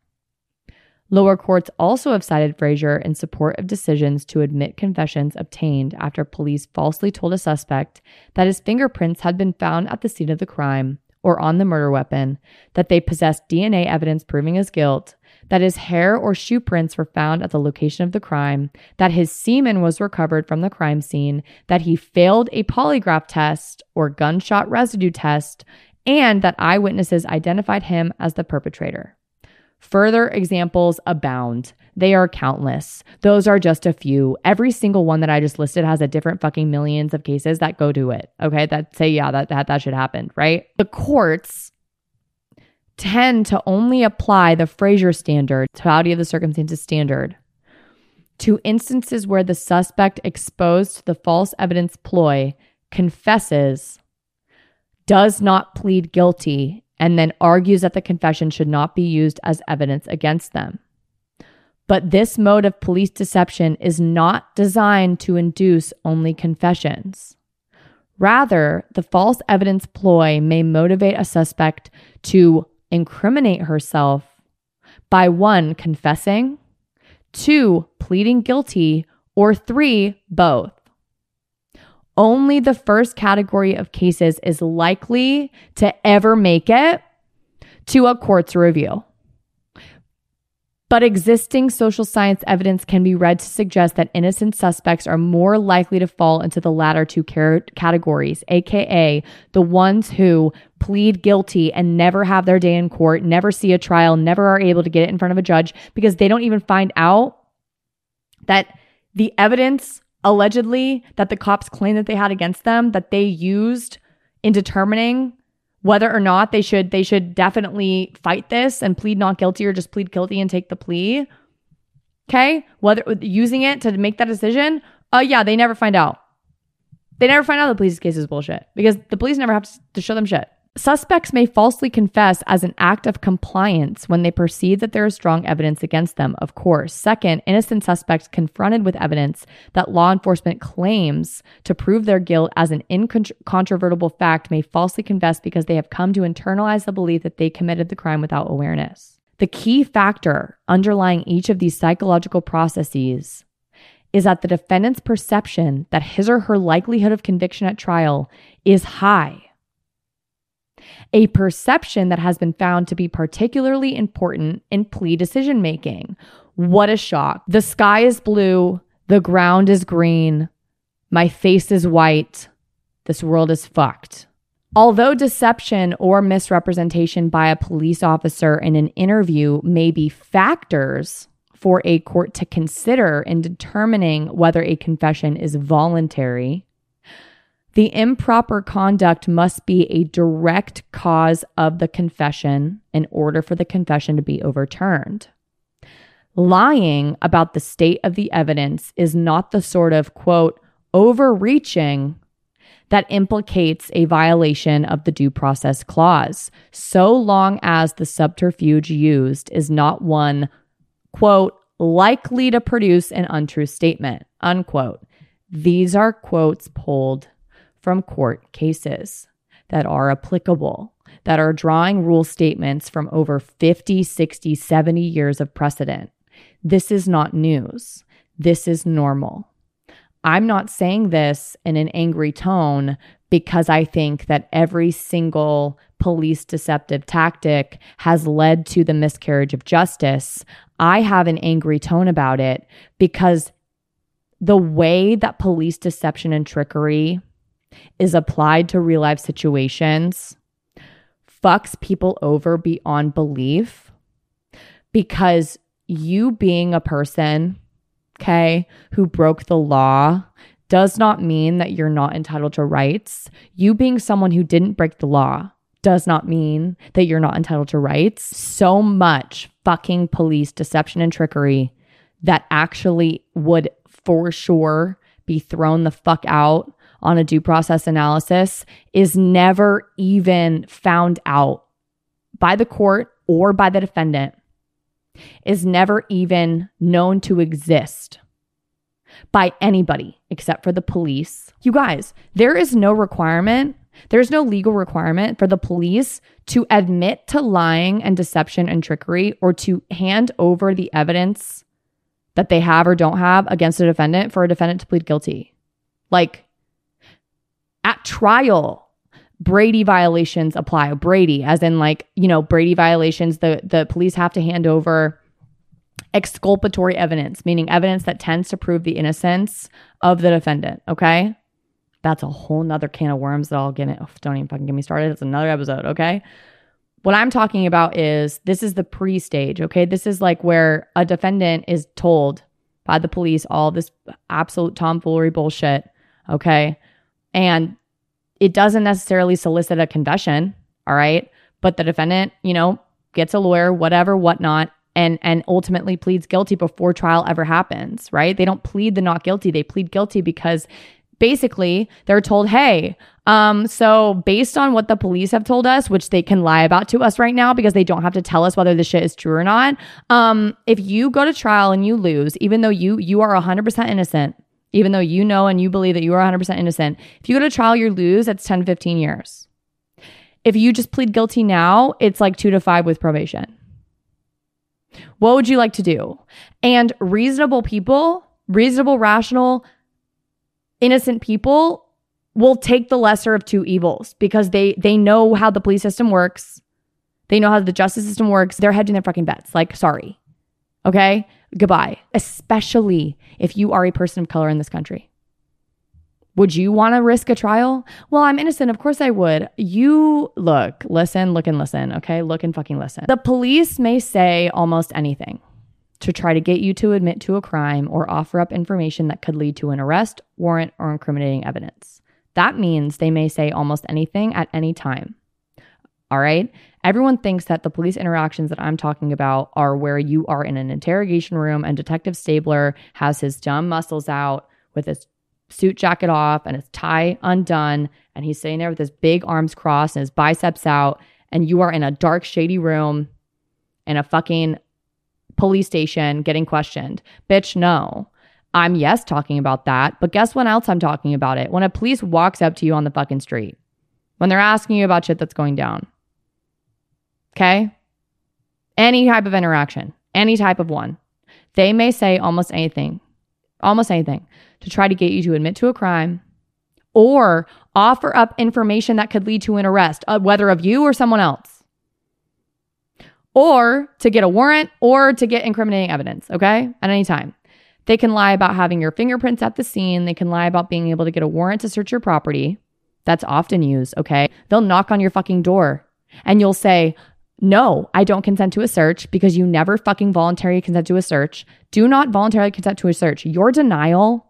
Lower courts also have cited Frazier in support of decisions to admit confessions obtained after police falsely told a suspect that his fingerprints had been found at the scene of the crime or on the murder weapon, that they possessed D N A evidence proving his guilt, that his hair or shoe prints were found at the location of the crime, that his semen was recovered from the crime scene, that he failed a polygraph test or gunshot residue test, and that eyewitnesses identified him as the perpetrator. Further examples abound. They are countless. Those are just a few. Every single one that I just listed has a different fucking millions of cases that go to it. Okay, that say, yeah, that, that, that should happen, right? The courts tend to only apply the Frazier standard, totality of the circumstances standard, to instances where the suspect exposed to the false evidence ploy confesses, does not plead guilty, and then argues that the confession should not be used as evidence against them. But this mode of police deception is not designed to induce only confessions. Rather, the false evidence ploy may motivate a suspect to incriminate herself by one, confessing, two, pleading guilty, or three, both. Only the first category of cases is likely to ever make it to a court's review. But existing social science evidence can be read to suggest that innocent suspects are more likely to fall into the latter two categories, aka the ones who plead guilty and never have their day in court, never see a trial, never are able to get it in front of a judge because they don't even find out that the evidence allegedly that the cops claim that they had against them, that they used in determining whether or not they should they should definitely fight this and plead not guilty or just plead guilty and take the plea. Okay? Whether using it to make that decision, uh yeah, they never find out. They never find out the police's case is bullshit because the police never have to show them shit. Suspects may falsely confess as an act of compliance when they perceive that there is strong evidence against them, of course. Second, innocent suspects confronted with evidence that law enforcement claims to prove their guilt as an incontrovertible fact may falsely confess because they have come to internalize the belief that they committed the crime without awareness. The key factor underlying each of these psychological processes is that the defendant's perception that his or her likelihood of conviction at trial is high. A perception that has been found to be particularly important in plea decision making. What a shock. The sky is blue. The ground is green. My face is white. This world is fucked. Although deception or misrepresentation by a police officer in an interview may be factors for a court to consider in determining whether a confession is voluntary, the improper conduct must be a direct cause of the confession in order for the confession to be overturned. Lying about the state of the evidence is not the sort of, quote, overreaching that implicates a violation of the due process clause, so long as the subterfuge used is not one, quote, likely to produce an untrue statement, unquote. These are quotes pulled from court cases that are applicable, that are drawing rule statements from over fifty, sixty, seventy years of precedent. This is not news. This is normal. I'm not saying this in an angry tone because I think that every single police deceptive tactic has led to the miscarriage of justice. I have an angry tone about it because the way that police deception and trickery is applied to real life situations fucks people over beyond belief, because you being a person, okay, who broke the law does not mean that you're not entitled to rights. You being someone who didn't break the law does not mean that you're not entitled to rights. So much fucking police deception and trickery that actually would for sure be thrown the fuck out on a due process analysis is never even found out by the court or by the defendant, is never even known to exist by anybody except for the police. You guys, there is no requirement, there's no legal requirement for the police to admit to lying and deception and trickery or to hand over the evidence that they have or don't have against a defendant for a defendant to plead guilty. Like, at trial, Brady violations apply. Brady, as in like, you know, Brady violations, the, the police have to hand over exculpatory evidence, meaning evidence that tends to prove the innocence of the defendant, okay? That's a whole nother can of worms that I'll get in. Oh, don't even fucking get me started. It's another episode, okay? What I'm talking about is, this is the pre-stage, okay? This is like where a defendant is told by the police all this absolute tomfoolery bullshit, okay? And it doesn't necessarily solicit a confession, all right? But the defendant, you know, gets a lawyer, whatever, whatnot, and and ultimately pleads guilty before trial ever happens, right? They don't plead the not guilty. They plead guilty because basically they're told, hey, um, so based on what the police have told us, which they can lie about to us right now because they don't have to tell us whether this shit is true or not. Um, if you go to trial and you lose, even though you you are one hundred percent innocent, even though you know and you believe that you are one hundred percent innocent, if you go to trial, you lose, that's ten to fifteen years. If you just plead guilty now, it's like two to five with probation. What would you like to do? And reasonable people, reasonable, rational, innocent people will take the lesser of two evils because they they know how the police system works. They know how the justice system works. They're hedging their fucking bets. Like, sorry. Okay? Goodbye. Especially if you are a person of color in this country. Would you want to risk a trial? Well, I'm innocent. Of course I would. You look, listen, look and listen. Okay? Look and fucking listen. The police may say almost anything to try to get you to admit to a crime or offer up information that could lead to an arrest, warrant, or incriminating evidence. That means they may say almost anything at any time. All right? Everyone thinks that the police interactions that I'm talking about are where you are in an interrogation room and Detective Stabler has his dumb muscles out with his suit jacket off and his tie undone, and he's sitting there with his big arms crossed and his biceps out, and you are in a dark, shady room in a fucking police station getting questioned. Bitch, no. I'm, yes, talking about that, but guess when else I'm talking about it? When a police walks up to you on the fucking street. When they're asking you about shit that's going down. Okay? Any type of interaction. Any type of one. They may say almost anything. Almost anything. To try to get you to admit to a crime or offer up information that could lead to an arrest, uh, whether of you or someone else. Or to get a warrant or to get incriminating evidence, okay? At any time. They can lie about having your fingerprints at the scene. They can lie about being able to get a warrant to search your property, That's often used, okay? They'll knock on your fucking door and you'll say, no, I don't consent to a search because you never fucking voluntarily consent to a search. Do not voluntarily consent to a search. Your denial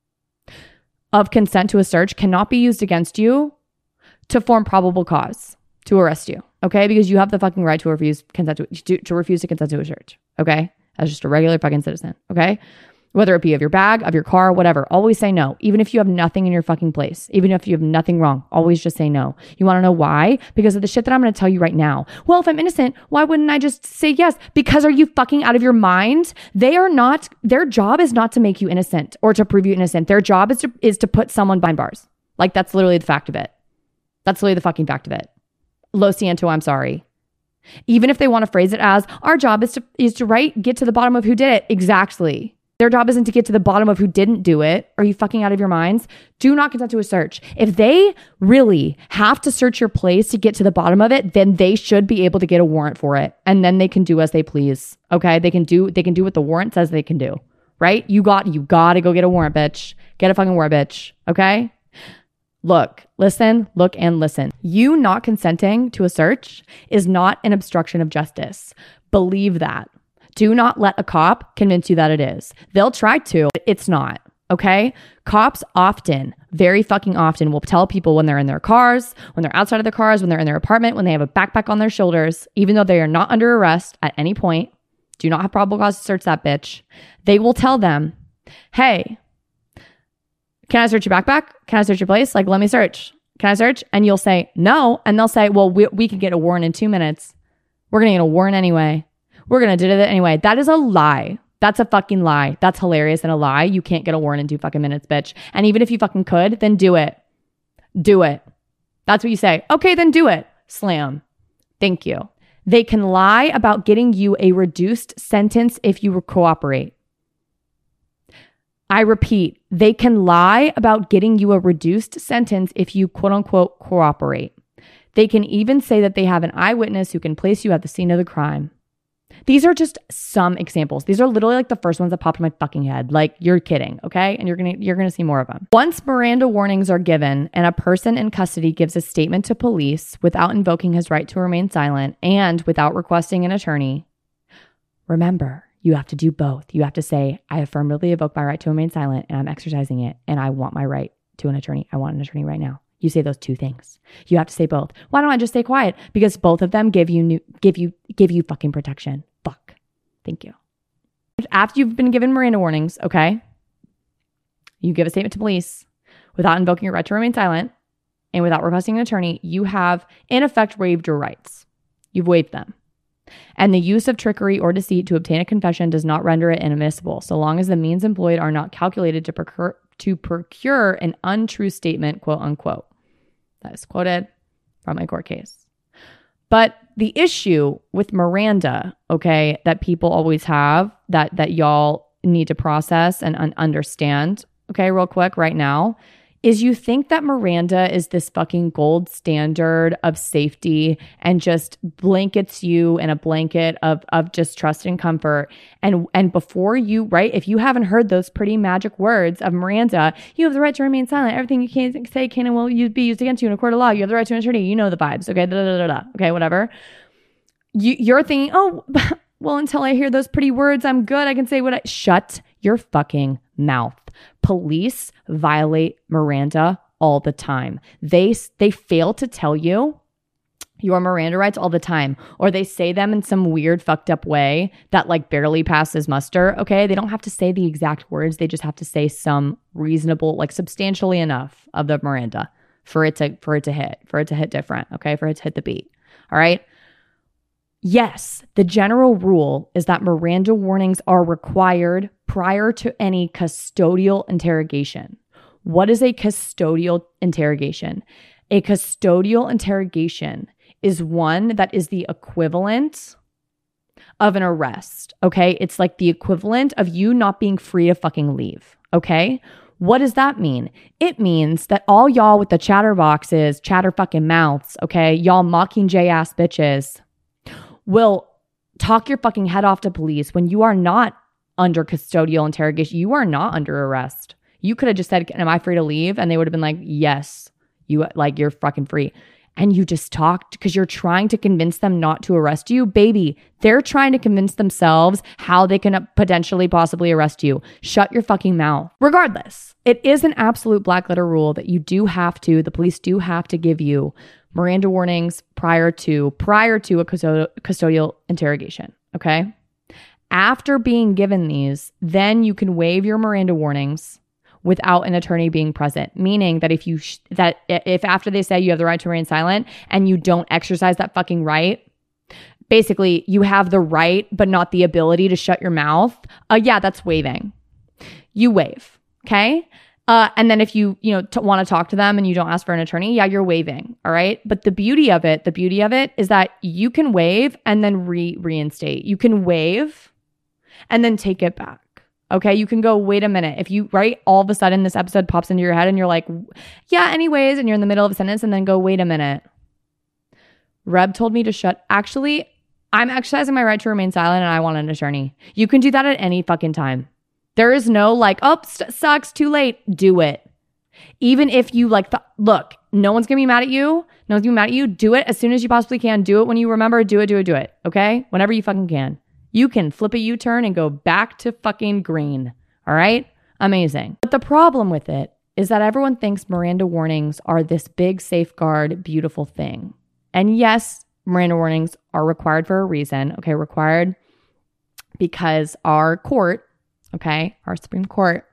of consent to a search cannot be used against you to form probable cause to arrest you, okay? Because you have the fucking right to refuse consent to, to, to refuse to consent to a search, okay? As just a regular fucking citizen, okay? Whether it be of your bag, of your car, whatever, always say no. Even if you have nothing in your fucking place, even if you have nothing wrong, always just say no. You want to know why? Because of the shit that I'm going to tell you right now. Well, if I'm innocent, why wouldn't I just say yes? Because are you fucking out of your mind? They are not, their job is not to make you innocent or to prove you innocent. Their job is to, is to put someone behind bars. Like, that's literally the fact of it. That's literally the fucking fact of it. Lo siento, I'm sorry. Even if they want to phrase it as, our job is to, is to right, get to the bottom of who did it. Exactly. Their job isn't to get to the bottom of who didn't do it. Are you fucking out of your minds? Do not consent to a search. If they really have to search your place to get to the bottom of it, then they should be able to get a warrant for it. And then they can do as they please. Okay? They can do they can do what the warrant says they can do. Right? You got you got to go get a warrant, bitch. Get a fucking warrant, bitch. Okay? Look, listen, look, and listen. You not consenting to a search is not an obstruction of justice. Believe that. Do not let a cop convince you that it is. They'll try to. It's not. Okay? Cops often, very fucking often, will tell people when they're in their cars, when they're outside of their cars, when they're in their apartment, when they have a backpack on their shoulders, even though they are not under arrest at any point, do not have probable cause to search that bitch. They will tell them, hey, can I search your backpack? Can I search your place? Like, let me search. Can I search? And you'll say no. And they'll say, well, we, we can get a warrant in two minutes. We're going to get a warrant anyway. We're going to do it anyway. That is a lie. That's a fucking lie. That's hilarious and a lie. You can't get a warrant in two fucking minutes, bitch. And even if you fucking could, then do it. Do it. That's what you say. Okay, then do it. Slam. Thank you. They can lie about getting you a reduced sentence if you cooperate. I repeat, they can lie about getting you a reduced sentence if you quote unquote cooperate. They can even say that they have an eyewitness who can place you at the scene of the crime. These are just some examples. These are literally like the first ones that popped in my fucking head. Like, you're kidding, okay? And you're gonna you're gonna see more of them. Once Miranda warnings are given and a person in custody gives a statement to police without invoking his right to remain silent and without requesting an attorney, remember, you have to do both. You have to say, I affirmatively invoke my right to remain silent and I'm exercising it and I want my right to an attorney. I want an attorney right now. You say those two things. You have to say both. Why don't I just stay quiet? Because both of them give you new, give you give you fucking protection. Fuck. Thank you. After you've been given Miranda warnings, okay, you give a statement to police without invoking your right to remain silent and without requesting an attorney, you have in effect waived your rights. You've waived them. And the use of trickery or deceit to obtain a confession does not render it inadmissible, so long as the means employed are not calculated to procure, to procure an untrue statement, quote unquote. That is quoted from a court case. But the issue with Miranda, okay, that people always have, that that y'all need to process and un- understand, okay, real quick right now, is you think that Miranda is this fucking gold standard of safety and just blankets you in a blanket of of just trust and comfort. And and before you, right, if you haven't heard those pretty magic words of Miranda, you have the right to remain silent. Everything you can say can and will be used against you in a court of law. You have the right to an attorney. You know the vibes, okay? Da, da, da, da. Okay, whatever. You, you're thinking, oh, well, until I hear those pretty words, I'm good. I can say what I... Shut your fucking mouth. Police violate Miranda all the time. They they fail to tell you your Miranda rights all the time, or they say them in some weird fucked up way that like barely passes muster. Okay, they don't have to say the exact words. They just have to say some reasonable, like substantially enough of the Miranda for it to for it to hit, for it to hit different. Okay, for it to hit the beat. All right. Yes, the general rule is that Miranda warnings are required prior to any custodial interrogation. What is a custodial interrogation? A custodial interrogation is one that is the equivalent of an arrest, okay? It's like the equivalent of you not being free to fucking leave, okay? What does that mean? It means that all y'all with the chatterboxes, chatter fucking mouths, okay? Y'all Mockingjay ass bitches will talk your fucking head off to police when you are not under custodial interrogation. You are not under arrest. You could have just said, am I free to leave? And they would have been like, yes, You like, you're fucking free. And you just talked because you're trying to convince them not to arrest you. Baby, they're trying to convince themselves how they can potentially possibly arrest you. Shut your fucking mouth. Regardless, it is an absolute black letter rule that you do have to, the police do have to give you Miranda warnings prior to, prior to a custodial, custodial interrogation, okay? After being given these, then you can waive your Miranda warnings without an attorney being present, meaning that if you sh- that if after they say you have the right to remain silent and you don't exercise that fucking right, basically you have the right but not the ability to shut your mouth. Uh, yeah, that's waiving. You waive, okay? Uh, and then if you you know t- want to talk to them and you don't ask for an attorney, yeah, you're waiving, all right? But the beauty of it, the beauty of it is that you can waive and then re reinstate. You can waive and then take it back. Okay, you can go, wait a minute. If you, right, all of a sudden this episode pops into your head and you're like, yeah, anyways, and you're in the middle of a sentence and then go, wait a minute. Reb told me to shut. Actually, I'm exercising my right to remain silent and I want an attorney. You can do that at any fucking time. There is no like, oh, st- sucks, too late. Do it. Even if you like, th- look, no one's gonna be mad at you. No one's gonna be mad at you. Do it as soon as you possibly can. Do it when you remember. Do it, do it, do it. Okay? Whenever you fucking can. You can flip a U-turn and go back to fucking green. All right? Amazing. But the problem with it is that everyone thinks Miranda warnings are this big safeguard, beautiful thing. And yes, Miranda warnings are required for a reason. Okay, required because our court, okay, our Supreme Court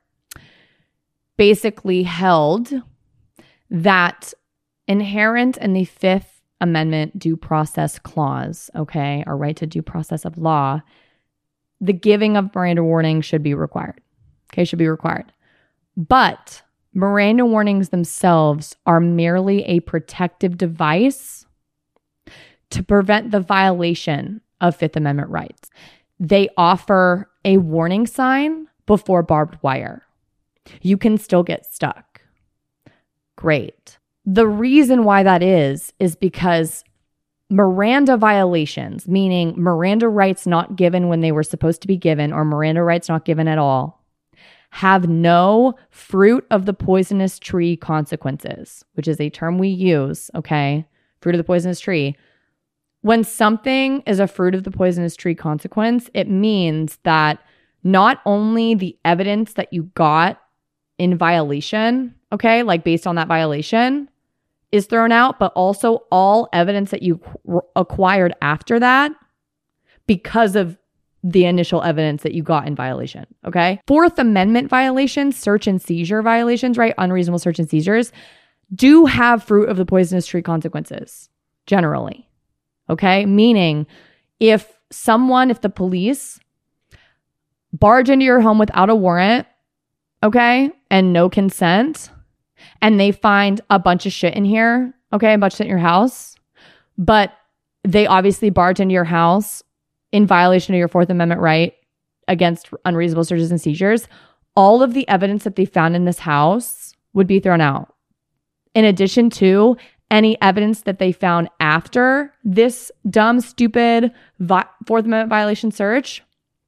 basically held that inherent in the Fifth Amendment due process clause, okay, our right to due process of law, the giving of Miranda warnings should be required. Okay, should be required. But Miranda warnings themselves are merely a protective device to prevent the violation of Fifth Amendment rights. They offer a warning sign before barbed wire. You can still get stuck. Great. The reason why that is, is because Miranda violations, meaning Miranda rights not given when they were supposed to be given or Miranda rights not given at all, have no fruit of the poisonous tree consequences, which is a term we use, okay? Fruit of the poisonous tree. When something is a fruit of the poisonous tree consequence, it means that not only the evidence that you got in violation, okay, like based on that violation, is thrown out, but also all evidence that you acquired after that because of the initial evidence that you got in violation, okay? Fourth Amendment violations, search and seizure violations, right? Unreasonable search and seizures do have fruit of the poisonous tree consequences, generally, okay? Meaning if someone, if the police barge into your home without a warrant, okay, and no consent, and they find a bunch of shit in here, okay, a bunch of shit in your house, but they obviously barge into your house in violation of your Fourth Amendment right against unreasonable searches and seizures, all of the evidence that they found in this house would be thrown out. In addition to any evidence that they found after this dumb, stupid vi- Fourth Amendment violation search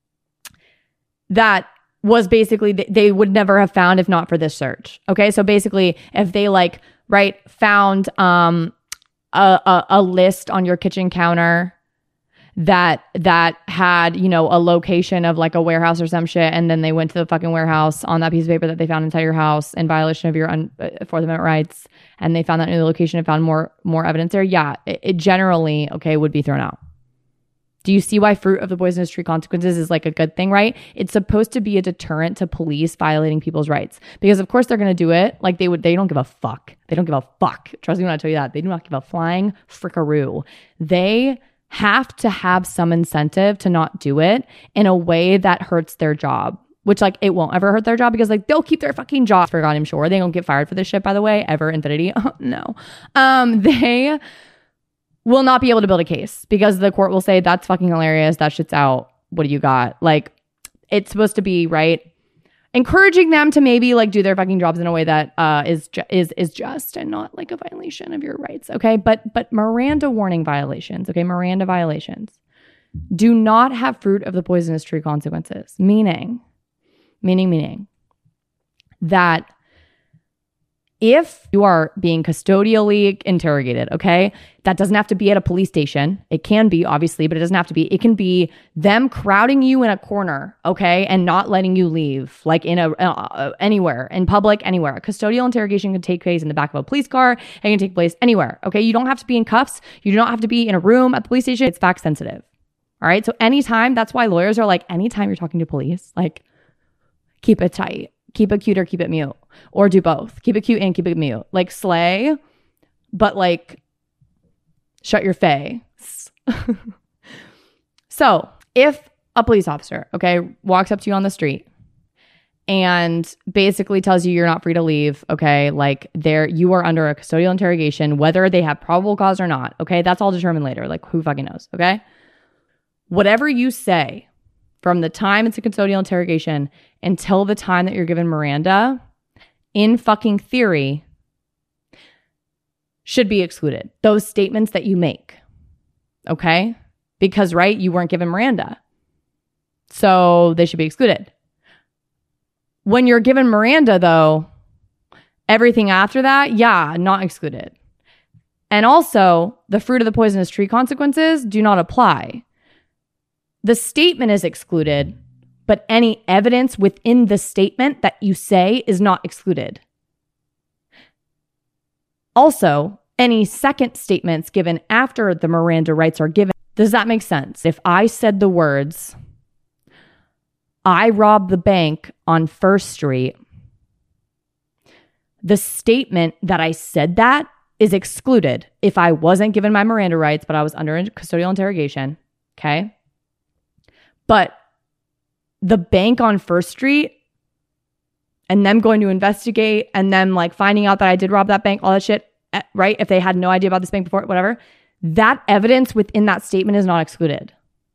that was basically they would never have found if not for this search. Okay, so basically if they like, right, found um a, a, a list on your kitchen counter that that had, you know, a location of like a warehouse or some shit, and then they went to the fucking warehouse on that piece of paper that they found inside your house in violation of your un- Fourth Amendment rights, and they found that new location and found more more evidence there, yeah, it, it generally, okay, would be thrown out. Do you see why fruit of the poisonous tree consequences is like a good thing, right? It's supposed to be a deterrent to police violating people's rights. Because of course they're going to do it. Like they would, they don't give a fuck. They don't give a fuck. Trust me when I tell you that. They do not give a flying frickaroo. They have to have some incentive to not do it in a way that hurts their job. Which like it won't ever hurt their job because like they'll keep their fucking job. For God, I'm sure. They don't get fired for this shit, by the way, ever, infinity. No. Um, they... will not be able to build a case because the court will say that's fucking hilarious. That shit's out. What do you got? Like, it's supposed to be, right, encouraging them to maybe like do their fucking jobs in a way that uh, is ju- is is just and not like a violation of your rights. Okay, but but Miranda warning violations. Okay, Miranda violations do not have fruit of the poisonous tree consequences. Meaning, meaning, meaning that If you are being custodially interrogated, okay, that doesn't have to be at a police station. It can be, obviously, but it doesn't have to be. It can be them crowding you in a corner, okay, and not letting you leave, like in a uh, anywhere, in public, anywhere. A custodial interrogation can take place in the back of a police car. It can take place anywhere, okay? You don't have to be in cuffs. You don't have to be in a room at the police station. It's fact sensitive, all right? So anytime, that's why lawyers are like, anytime you're talking to police, like, keep it tight. Keep it cute or keep it mute, or do both. Keep it cute and keep it mute. Like slay, but like shut your face. So if a police officer, okay, walks up to you on the street and basically tells you you're not free to leave, okay, like there you are under a custodial interrogation, whether they have probable cause or not, okay, that's all determined later. Like who fucking knows, okay? Whatever you say from the time it's a custodial interrogation until the time that you're given Miranda, in fucking theory, should be excluded. Those statements that you make, okay? Because, right, you weren't given Miranda. So they should be excluded. When you're given Miranda, though, everything after that, yeah, not excluded. And also, the fruit of the poisonous tree consequences do not apply. The statement is excluded, but any evidence within the statement that you say is not excluded. Also, any second statements given after the Miranda rights are given. Does that make sense? If I said the words, I robbed the bank on First Street, the statement that I said that is excluded if I wasn't given my Miranda rights, but I was under custodial interrogation, okay? But the bank on First Street and them going to investigate and them like finding out that I did rob that bank, all that shit, right? If they had no idea about this bank before, whatever, that evidence within that statement is not excluded.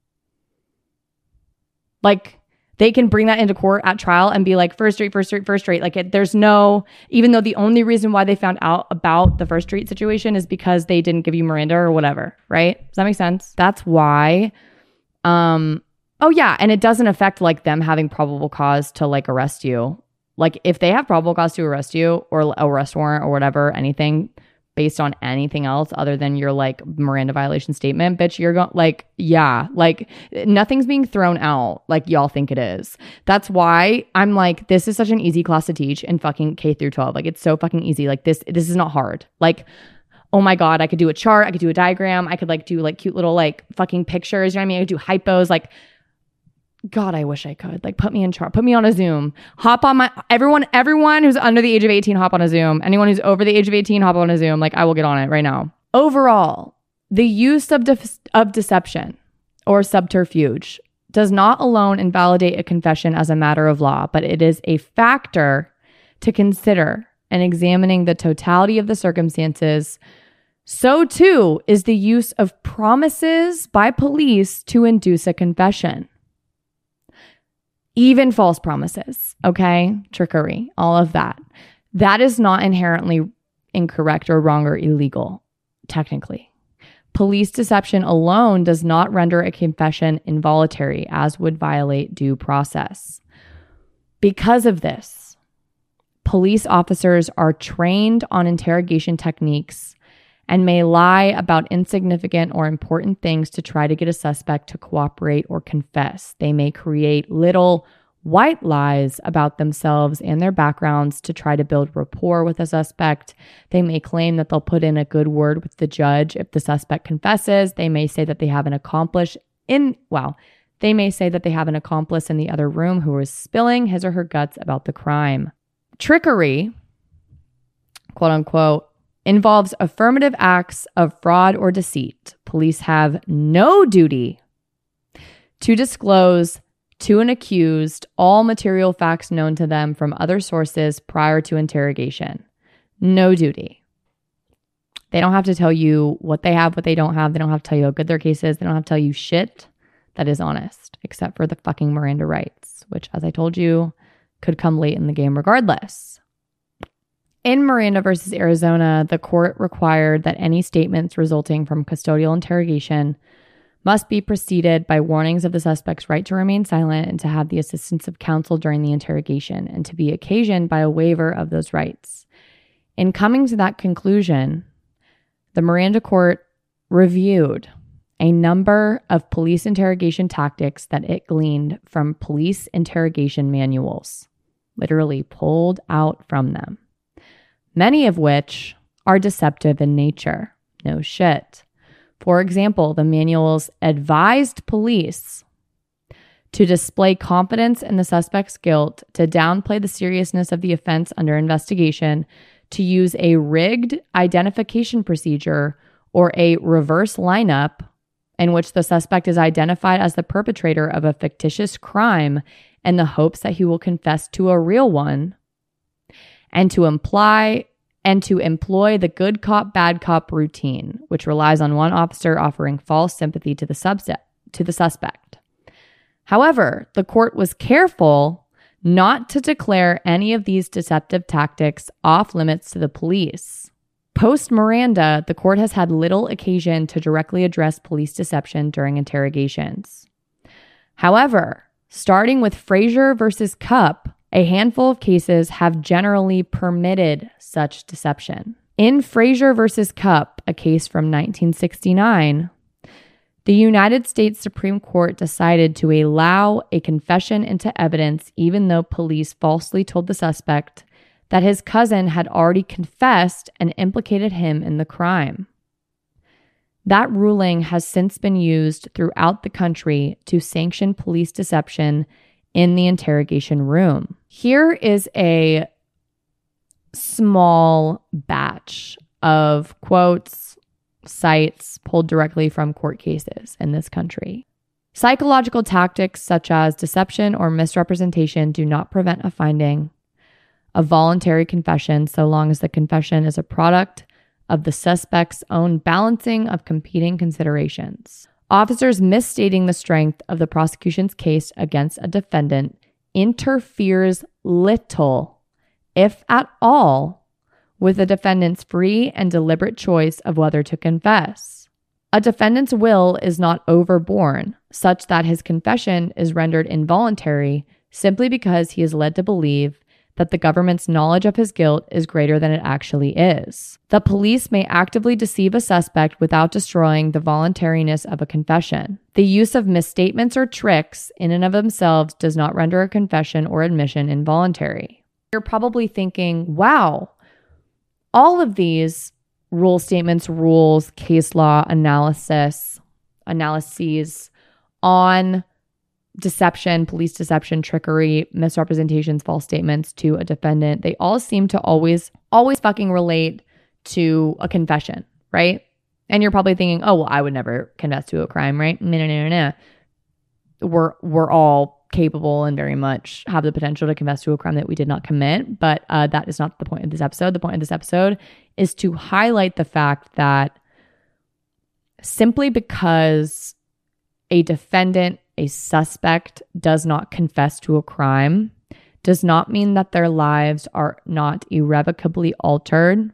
Like they can bring that into court at trial and be like, First Street, First Street, First Street. Like it, there's no, even though the only reason why they found out about the First Street situation is because they didn't give you Miranda or whatever, right? Does that make sense? That's why, um, oh yeah, and it doesn't affect like them having probable cause to like arrest you. Like if they have probable cause to arrest you or arrest warrant or whatever, anything based on anything else other than your like Miranda violation statement, bitch, you're going like, yeah, like nothing's being thrown out like y'all think it is. That's why I'm like, this is such an easy class to teach in fucking K through twelve. Like it's so fucking easy. Like this, this is not hard. Like, oh my God, I could do a chart. I could do a diagram. I could like do like cute little like fucking pictures. You know what I mean? I could do hypos. Like, God, I wish I could. Like, put me in chart. Put me on a Zoom. Hop on my... Everyone, everyone who's under the age of eighteen, hop on a Zoom. Anyone who's over the age of eighteen, hop on a Zoom. Like, I will get on it right now. Overall, the use of, de- of deception or subterfuge does not alone invalidate a confession as a matter of law, but it is a factor to consider in examining the totality of the circumstances. So, too, is the use of promises by police to induce a confession. Even false promises, okay? Trickery, all of that. That is not inherently incorrect or wrong or illegal, technically. Police deception alone does not render a confession involuntary, as would violate due process. Because of this, police officers are trained on interrogation techniques and may lie about insignificant or important things to try to get a suspect to cooperate or confess. They may create little white lies about themselves and their backgrounds to try to build rapport with a suspect. They may claim that they'll put in a good word with the judge if the suspect confesses. They may say that they have an accomplice in, well, they may say that they have an accomplice in the other room who is spilling his or her guts about the crime. Trickery, quote unquote, involves affirmative acts of fraud or deceit. Police have no duty to disclose to an accused all material facts known to them from other sources prior to interrogation. No duty. They don't have to tell you what they have, what they don't have. They don't have to tell you how good their case is. They don't have to tell you shit that is honest, except for the fucking Miranda rights, which, as I told you, could come late in the game regardless. In Miranda versus Arizona, the court required that any statements resulting from custodial interrogation must be preceded by warnings of the suspect's right to remain silent and to have the assistance of counsel during the interrogation, and to be occasioned by a waiver of those rights. In coming to that conclusion, the Miranda Court reviewed a number of police interrogation tactics that it gleaned from police interrogation manuals, literally pulled out from them, many of which are deceptive in nature. No shit. For example, the manuals advised police to display confidence in the suspect's guilt, to downplay the seriousness of the offense under investigation, to use a rigged identification procedure or a reverse lineup in which the suspect is identified as the perpetrator of a fictitious crime in the hopes that he will confess to a real one, and to imply and to employ the good cop, bad cop routine, which relies on one officer offering false sympathy to the subset, to the suspect. However, the court was careful not to declare any of these deceptive tactics off limits to the police. Post Miranda, the court has had little occasion to directly address police deception during interrogations. However, starting with Frazier versus Cupp, a handful of cases have generally permitted such deception. In Frazier versus Cupp, a case from nineteen sixty-nine, the United States Supreme Court decided to allow a confession into evidence even though police falsely told the suspect that his cousin had already confessed and implicated him in the crime. That ruling has since been used throughout the country to sanction police deception in the interrogation room. Here is a small batch of quotes, cites pulled directly from court cases in this country. Psychological tactics such as deception or misrepresentation do not prevent a finding of voluntary confession so long as the confession is a product of the suspect's own balancing of competing considerations. Officers misstating the strength of the prosecution's case against a defendant interferes little, if at all, with the defendant's free and deliberate choice of whether to confess. A defendant's will is not overborne, such that his confession is rendered involuntary simply because he is led to believe that the government's knowledge of his guilt is greater than it actually is. The police may actively deceive a suspect without destroying the voluntariness of a confession. The use of misstatements or tricks in and of themselves does not render a confession or admission involuntary. You're probably thinking, wow, all of these rule statements, rules, case law, analysis, analyses on deception, police deception, trickery, misrepresentations, false statements to a defendant, they all seem to always, always fucking relate to a confession, right? And you're probably thinking, oh, well, I would never confess to a crime, right? No, no, no, no. We're, we're all capable and very much have the potential to confess to a crime that we did not commit, but uh, that is not the point of this episode. The point of this episode is to highlight the fact that simply because a defendant, a suspect does not confess to a crime does not mean that their lives are not irrevocably altered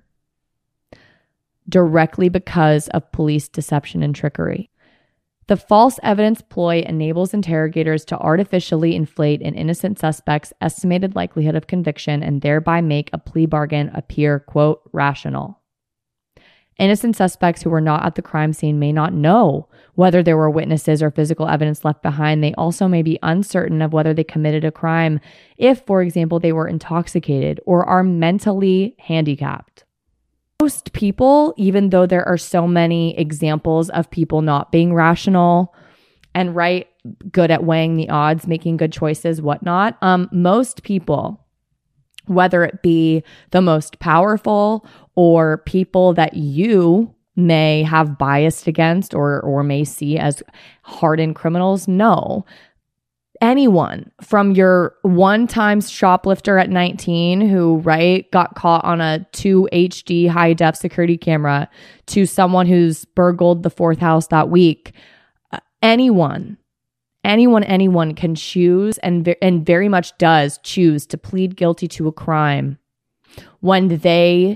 directly because of police deception and trickery. The false evidence ploy enables interrogators to artificially inflate an innocent suspect's estimated likelihood of conviction and thereby make a plea bargain appear, quote, rational. Innocent suspects who were not at the crime scene may not know whether there were witnesses or physical evidence left behind. They also may be uncertain of whether they committed a crime if, for example, they were intoxicated or are mentally handicapped. Most people, even though there are so many examples of people not being rational and right, good at weighing the odds, making good choices, whatnot, um, most people, whether it be the most powerful or people that you may have biased against or or may see as hardened criminals, no. Anyone from your one-time shoplifter at nineteen who, right, got caught on a two H D high-def security camera to someone who's burgled the fourth house that week, uh, anyone Anyone, anyone can choose and, ve- and very much does choose to plead guilty to a crime when they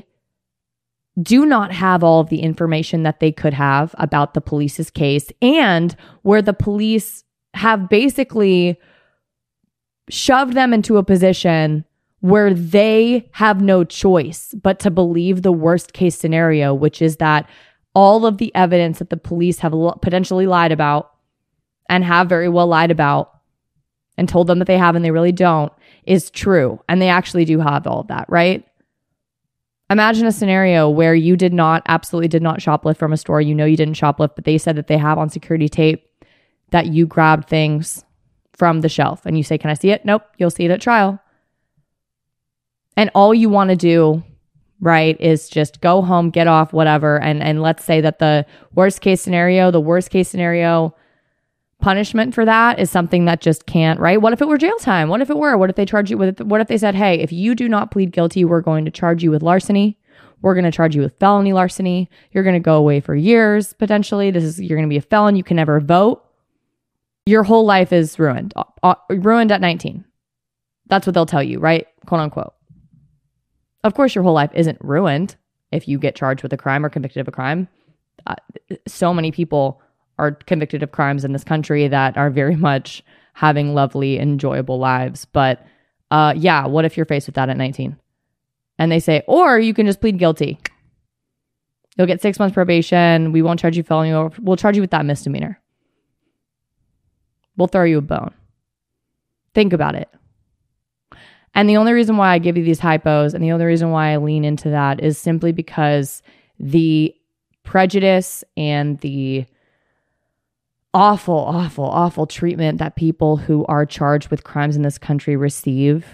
do not have all of the information that they could have about the police's case and where the police have basically shoved them into a position where they have no choice but to believe the worst case scenario, which is that all of the evidence that the police have potentially lied about and have very well lied about and told them that they have and they really don't is true. And they actually do have all of that, right? Imagine a scenario where you did not, absolutely did not shoplift from a store. You know you didn't shoplift, but they said that they have on security tape that you grabbed things from the shelf. And you say, can I see it? Nope, you'll see it at trial. And all you want to do, right, is just go home, get off, whatever. And, and let's say that the worst case scenario, the worst case scenario punishment for that is something that just can't, right? What if it were jail time? What if it were? What if they charge you with, what if they said, hey, if you do not plead guilty, we're going to charge you with larceny. We're going to charge you with felony larceny. You're going to go away for years, potentially. This is, you're going to be a felon. You can never vote. Your whole life is ruined, uh, ruined at nineteen. That's what they'll tell you, right? Quote unquote. Of course, your whole life isn't ruined if you get charged with a crime or convicted of a crime. Uh, so many people are convicted of crimes in this country that are very much having lovely, enjoyable lives. But uh, yeah, what if you're faced with that at nineteen? And they say, or you can just plead guilty. You'll get six months probation. We won't charge you felony. We'll charge you with that misdemeanor. We'll throw you a bone. Think about it. And the only reason why I give you these hypos and the only reason why I lean into that is simply because the prejudice and the awful, awful, awful treatment that people who are charged with crimes in this country receive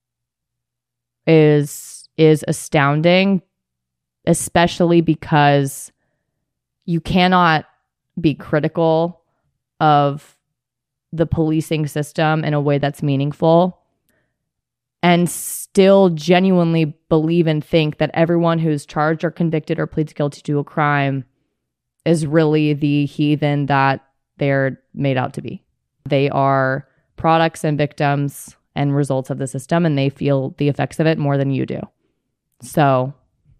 is, is astounding, especially because you cannot be critical of the policing system in a way that's meaningful and still genuinely believe and think that everyone who's charged or convicted or pleads guilty to a crime is really the heathen that they're made out to be. They are products and victims and results of the system, and they feel the effects of it more than you do. So,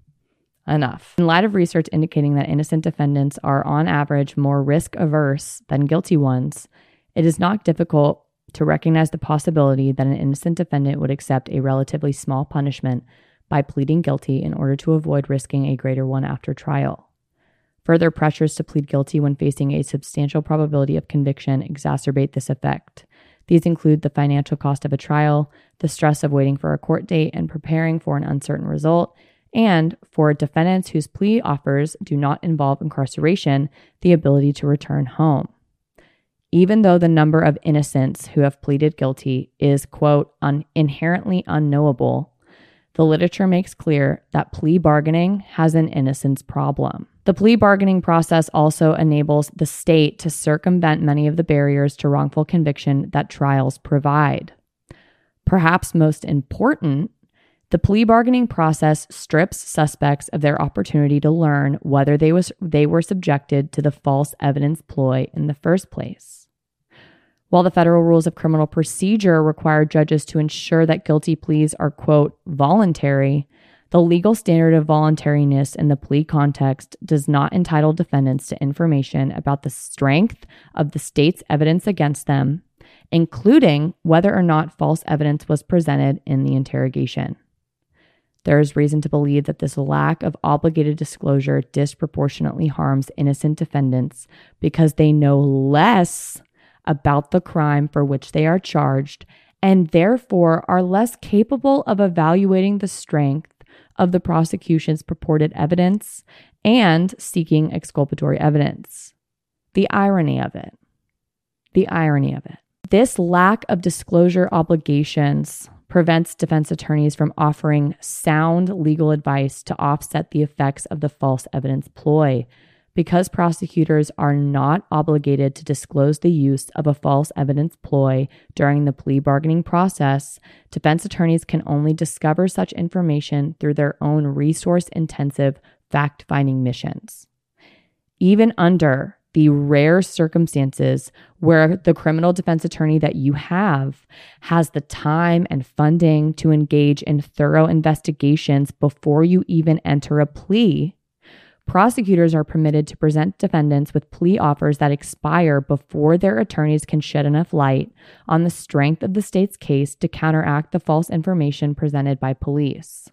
enough. In light of research indicating that innocent defendants are on average more risk averse than guilty ones, it is not difficult to recognize the possibility that an innocent defendant would accept a relatively small punishment by pleading guilty in order to avoid risking a greater one after trial. Further pressures to plead guilty when facing a substantial probability of conviction exacerbate this effect. These include the financial cost of a trial, the stress of waiting for a court date and preparing for an uncertain result, and, for defendants whose plea offers do not involve incarceration, the ability to return home. Even though the number of innocents who have pleaded guilty is, quote, un- inherently unknowable, the literature makes clear that plea bargaining has an innocence problem. The plea bargaining process also enables the state to circumvent many of the barriers to wrongful conviction that trials provide. Perhaps most important, the plea bargaining process strips suspects of their opportunity to learn whether they was they were subjected to the false evidence ploy in the first place. While the federal rules of criminal procedure require judges to ensure that guilty pleas are, quote, voluntary, the legal standard of voluntariness in the plea context does not entitle defendants to information about the strength of the state's evidence against them, including whether or not false evidence was presented in the interrogation. There is reason to believe that this lack of obligated disclosure disproportionately harms innocent defendants because they know less about the crime for which they are charged and therefore are less capable of evaluating the strength of the prosecution's purported evidence and seeking exculpatory evidence. The irony of it. The irony of it. This lack of disclosure obligations prevents defense attorneys from offering sound legal advice to offset the effects of the false evidence ploy. Because prosecutors are not obligated to disclose the use of a false evidence ploy during the plea bargaining process, defense attorneys can only discover such information through their own resource-intensive fact-finding missions. Even under the rare circumstances where the criminal defense attorney that you have has the time and funding to engage in thorough investigations before you even enter a plea, prosecutors are permitted to present defendants with plea offers that expire before their attorneys can shed enough light on the strength of the state's case to counteract the false information presented by police.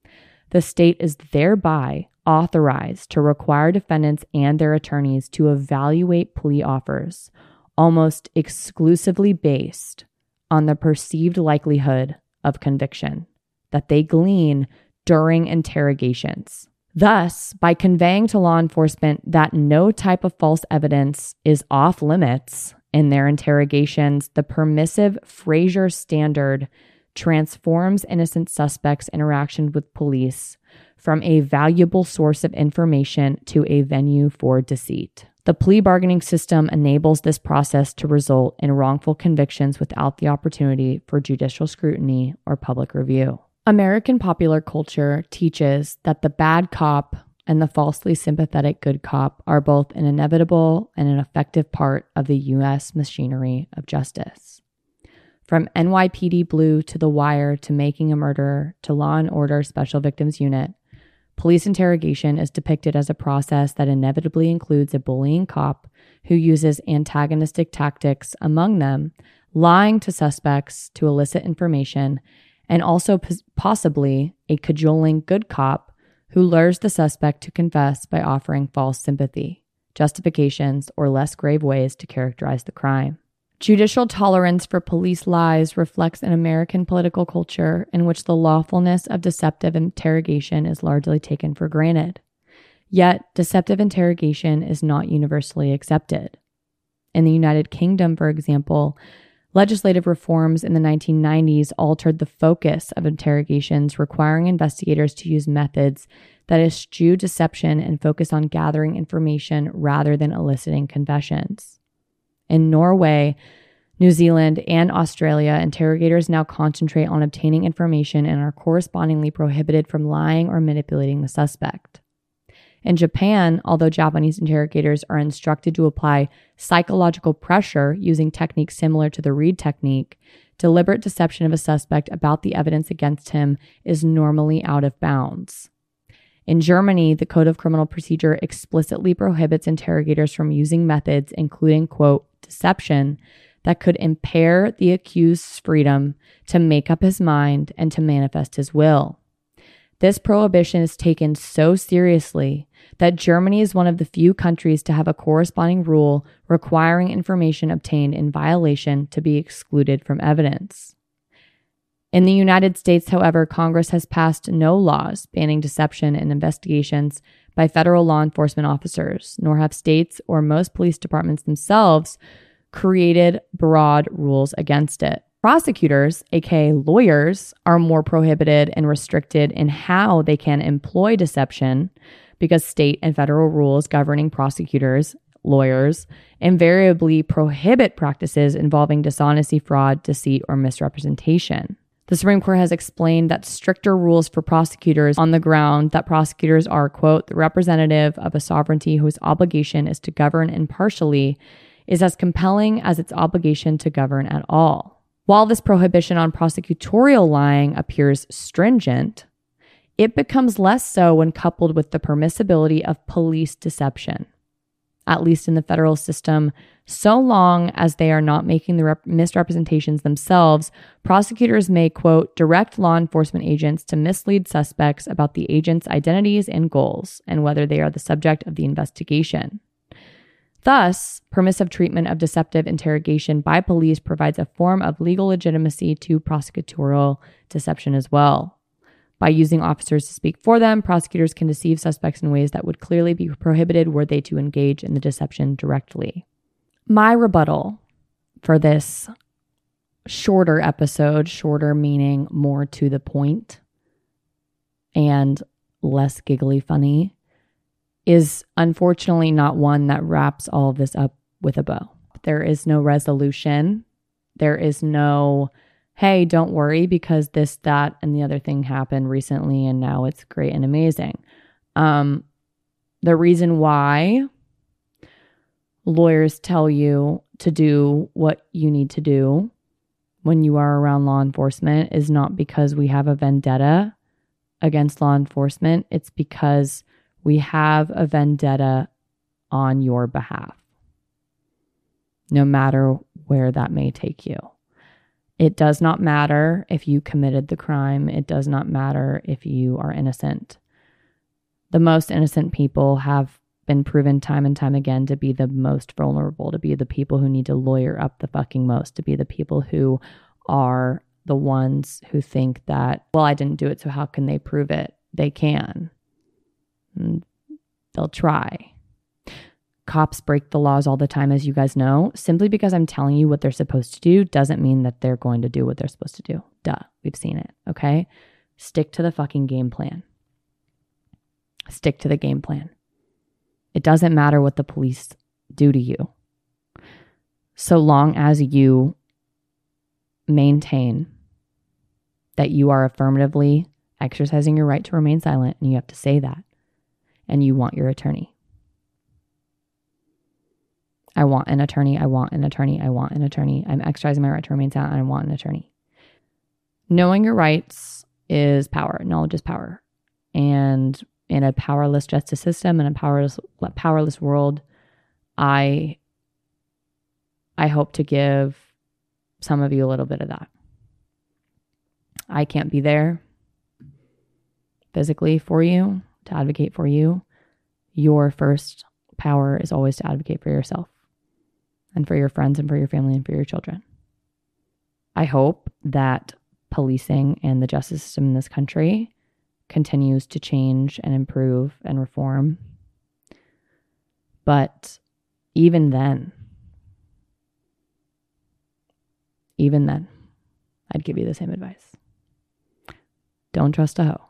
The state is thereby authorized to require defendants and their attorneys to evaluate plea offers almost exclusively based on the perceived likelihood of conviction that they glean during interrogations. Thus, by conveying to law enforcement that no type of false evidence is off limits in their interrogations, the permissive Fraser standard transforms innocent suspects' interaction with police from a valuable source of information to a venue for deceit. The plea bargaining system enables this process to result in wrongful convictions without the opportunity for judicial scrutiny or public review. American popular culture teaches that the bad cop and the falsely sympathetic good cop are both an inevitable and an effective part of the U S machinery of justice. From N Y P D Blue to The Wire to Making a Murderer to Law and Order Special Victims Unit, police interrogation is depicted as a process that inevitably includes a bullying cop who uses antagonistic tactics, among them lying to suspects to elicit information, and also p- possibly a cajoling good cop who lures the suspect to confess by offering false sympathy, justifications, or less grave ways to characterize the crime. Judicial tolerance for police lies reflects an American political culture in which the lawfulness of deceptive interrogation is largely taken for granted. Yet, deceptive interrogation is not universally accepted. In the United Kingdom, for example, legislative reforms in the nineteen nineties altered the focus of interrogations, requiring investigators to use methods that eschew deception and focus on gathering information rather than eliciting confessions. In Norway, New Zealand, and Australia, interrogators now concentrate on obtaining information and are correspondingly prohibited from lying or manipulating the suspect. In Japan, although Japanese interrogators are instructed to apply psychological pressure using techniques similar to the Reid technique, deliberate deception of a suspect about the evidence against him is normally out of bounds. In Germany, the Code of Criminal Procedure explicitly prohibits interrogators from using methods, including, quote, deception, that could impair the accused's freedom to make up his mind and to manifest his will. This prohibition is taken so seriously that Germany is one of the few countries to have a corresponding rule requiring information obtained in violation to be excluded from evidence. In the United States, however, Congress has passed no laws banning deception in investigations by federal law enforcement officers, nor have states or most police departments themselves created broad rules against it. Prosecutors, aka lawyers, are more prohibited and restricted in how they can employ deception because state and federal rules governing prosecutors, lawyers, invariably prohibit practices involving dishonesty, fraud, deceit, or misrepresentation. The Supreme Court has explained that stricter rules for prosecutors on the ground that prosecutors are, quote, the representative of a sovereignty whose obligation is to govern impartially is as compelling as its obligation to govern at all. While this prohibition on prosecutorial lying appears stringent, it becomes less so when coupled with the permissibility of police deception. At least in the federal system, so long as they are not making the rep- misrepresentations themselves, prosecutors may, quote, direct law enforcement agents to mislead suspects about the agents' identities and goals and whether they are the subject of the investigation. Thus, permissive treatment of deceptive interrogation by police provides a form of legal legitimacy to prosecutorial deception as well. By using officers to speak for them, prosecutors can deceive suspects in ways that would clearly be prohibited were they to engage in the deception directly. My rebuttal for this shorter episode, shorter meaning more to the point and less giggly funny, is unfortunately not one that wraps all of this up with a bow. There is no resolution. There is no, hey, don't worry because this, that, and the other thing happened recently and now it's great and amazing. Um, the reason why lawyers tell you to do what you need to do when you are around law enforcement is not because we have a vendetta against law enforcement. It's because We have a vendetta on your behalf, no matter where that may take you. It does not matter if you committed the crime. It does not matter if you are innocent. The most innocent people have been proven time and time again to be the most vulnerable, to be the people who need to lawyer up the fucking most, to be the people who are the ones who think that, well, I didn't do it, so how can they prove it? They can. And they'll try. Cops break the laws all the time, as you guys know. Simply because I'm telling you what they're supposed to do doesn't mean that they're going to do what they're supposed to do. Duh, we've seen it, okay? Stick to the fucking game plan. Stick to the game plan. It doesn't matter what the police do to you. So long as you maintain that you are affirmatively exercising your right to remain silent, and you have to say that, and you want your attorney. I want an attorney, I want an attorney, I want an attorney. I'm exercising my right to remain silent, and I want an attorney. Knowing your rights is power. Knowledge is power. And in a powerless justice system, in a powerless powerless world, I I hope to give some of you a little bit of that. I can't be there physically for you, to advocate for you. Your first power is always to advocate for yourself and for your friends and for your family and for your children. I hope that policing and the justice system in this country continues to change and improve and reform. But even then, even then, I'd give you the same advice. Don't trust a hoe.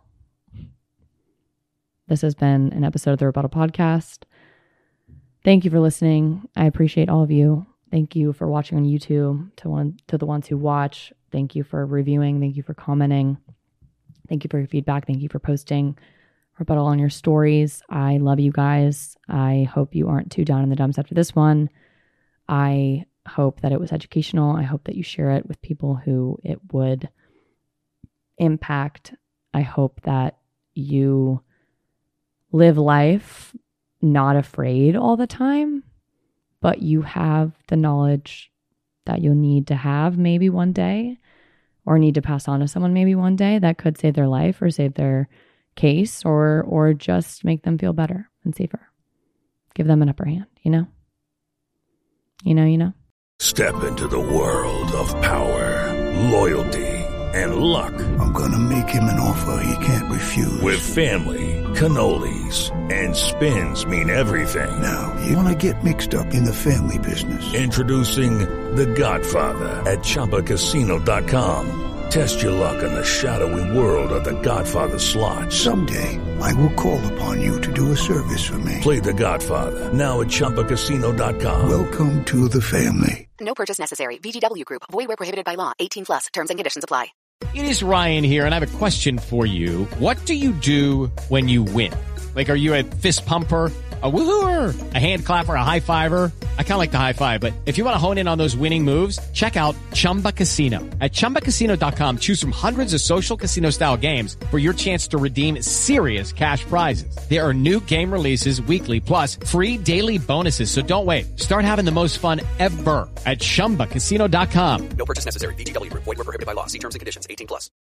This has been an episode of the Rebuttal Podcast. Thank you for listening. I appreciate all of you. Thank you for watching on YouTube. To one, to the ones who watch, thank you for reviewing. Thank you for commenting. Thank you for your feedback. Thank you for posting Rebuttal on your stories. I love you guys. I hope you aren't too down in the dumps after this one. I hope that it was educational. I hope that you share it with people who it would impact. I hope that you live life not afraid all the time, but you have the knowledge that you'll need to have maybe one day, or need to pass on to someone maybe one day, that could save their life or save their case, or or just make them feel better and safer. Give them an upper hand, you know? You know, you know? Step into the world of power, loyalty, and luck. I'm gonna make him an offer he can't refuse. With family, cannolis, and spins mean everything. Now, you wanna get mixed up in the family business. Introducing The Godfather at Chumba Casino dot com. Test your luck in the shadowy world of The Godfather slot. Someday, I will call upon you to do a service for me. Play The Godfather, now at Chumba Casino dot com. Welcome to the family. No purchase necessary. V G W Group. Void where prohibited by law. eighteen plus. Terms and conditions apply. It is Ryan here, and I have a question for you. What do you do when you win? Like, are you a fist pumper, a woohooer, a hand clapper, a high fiver? I kind of like the high five, but if you want to hone in on those winning moves, check out Chumba Casino. At Chumba Casino dot com, choose from hundreds of social casino-style games for your chance to redeem serious cash prizes. There are new game releases weekly, plus free daily bonuses. So don't wait. Start having the most fun ever at Chumba Casino dot com. No purchase necessary. V G W Group. Void where prohibited by law. See terms and conditions. eighteen plus.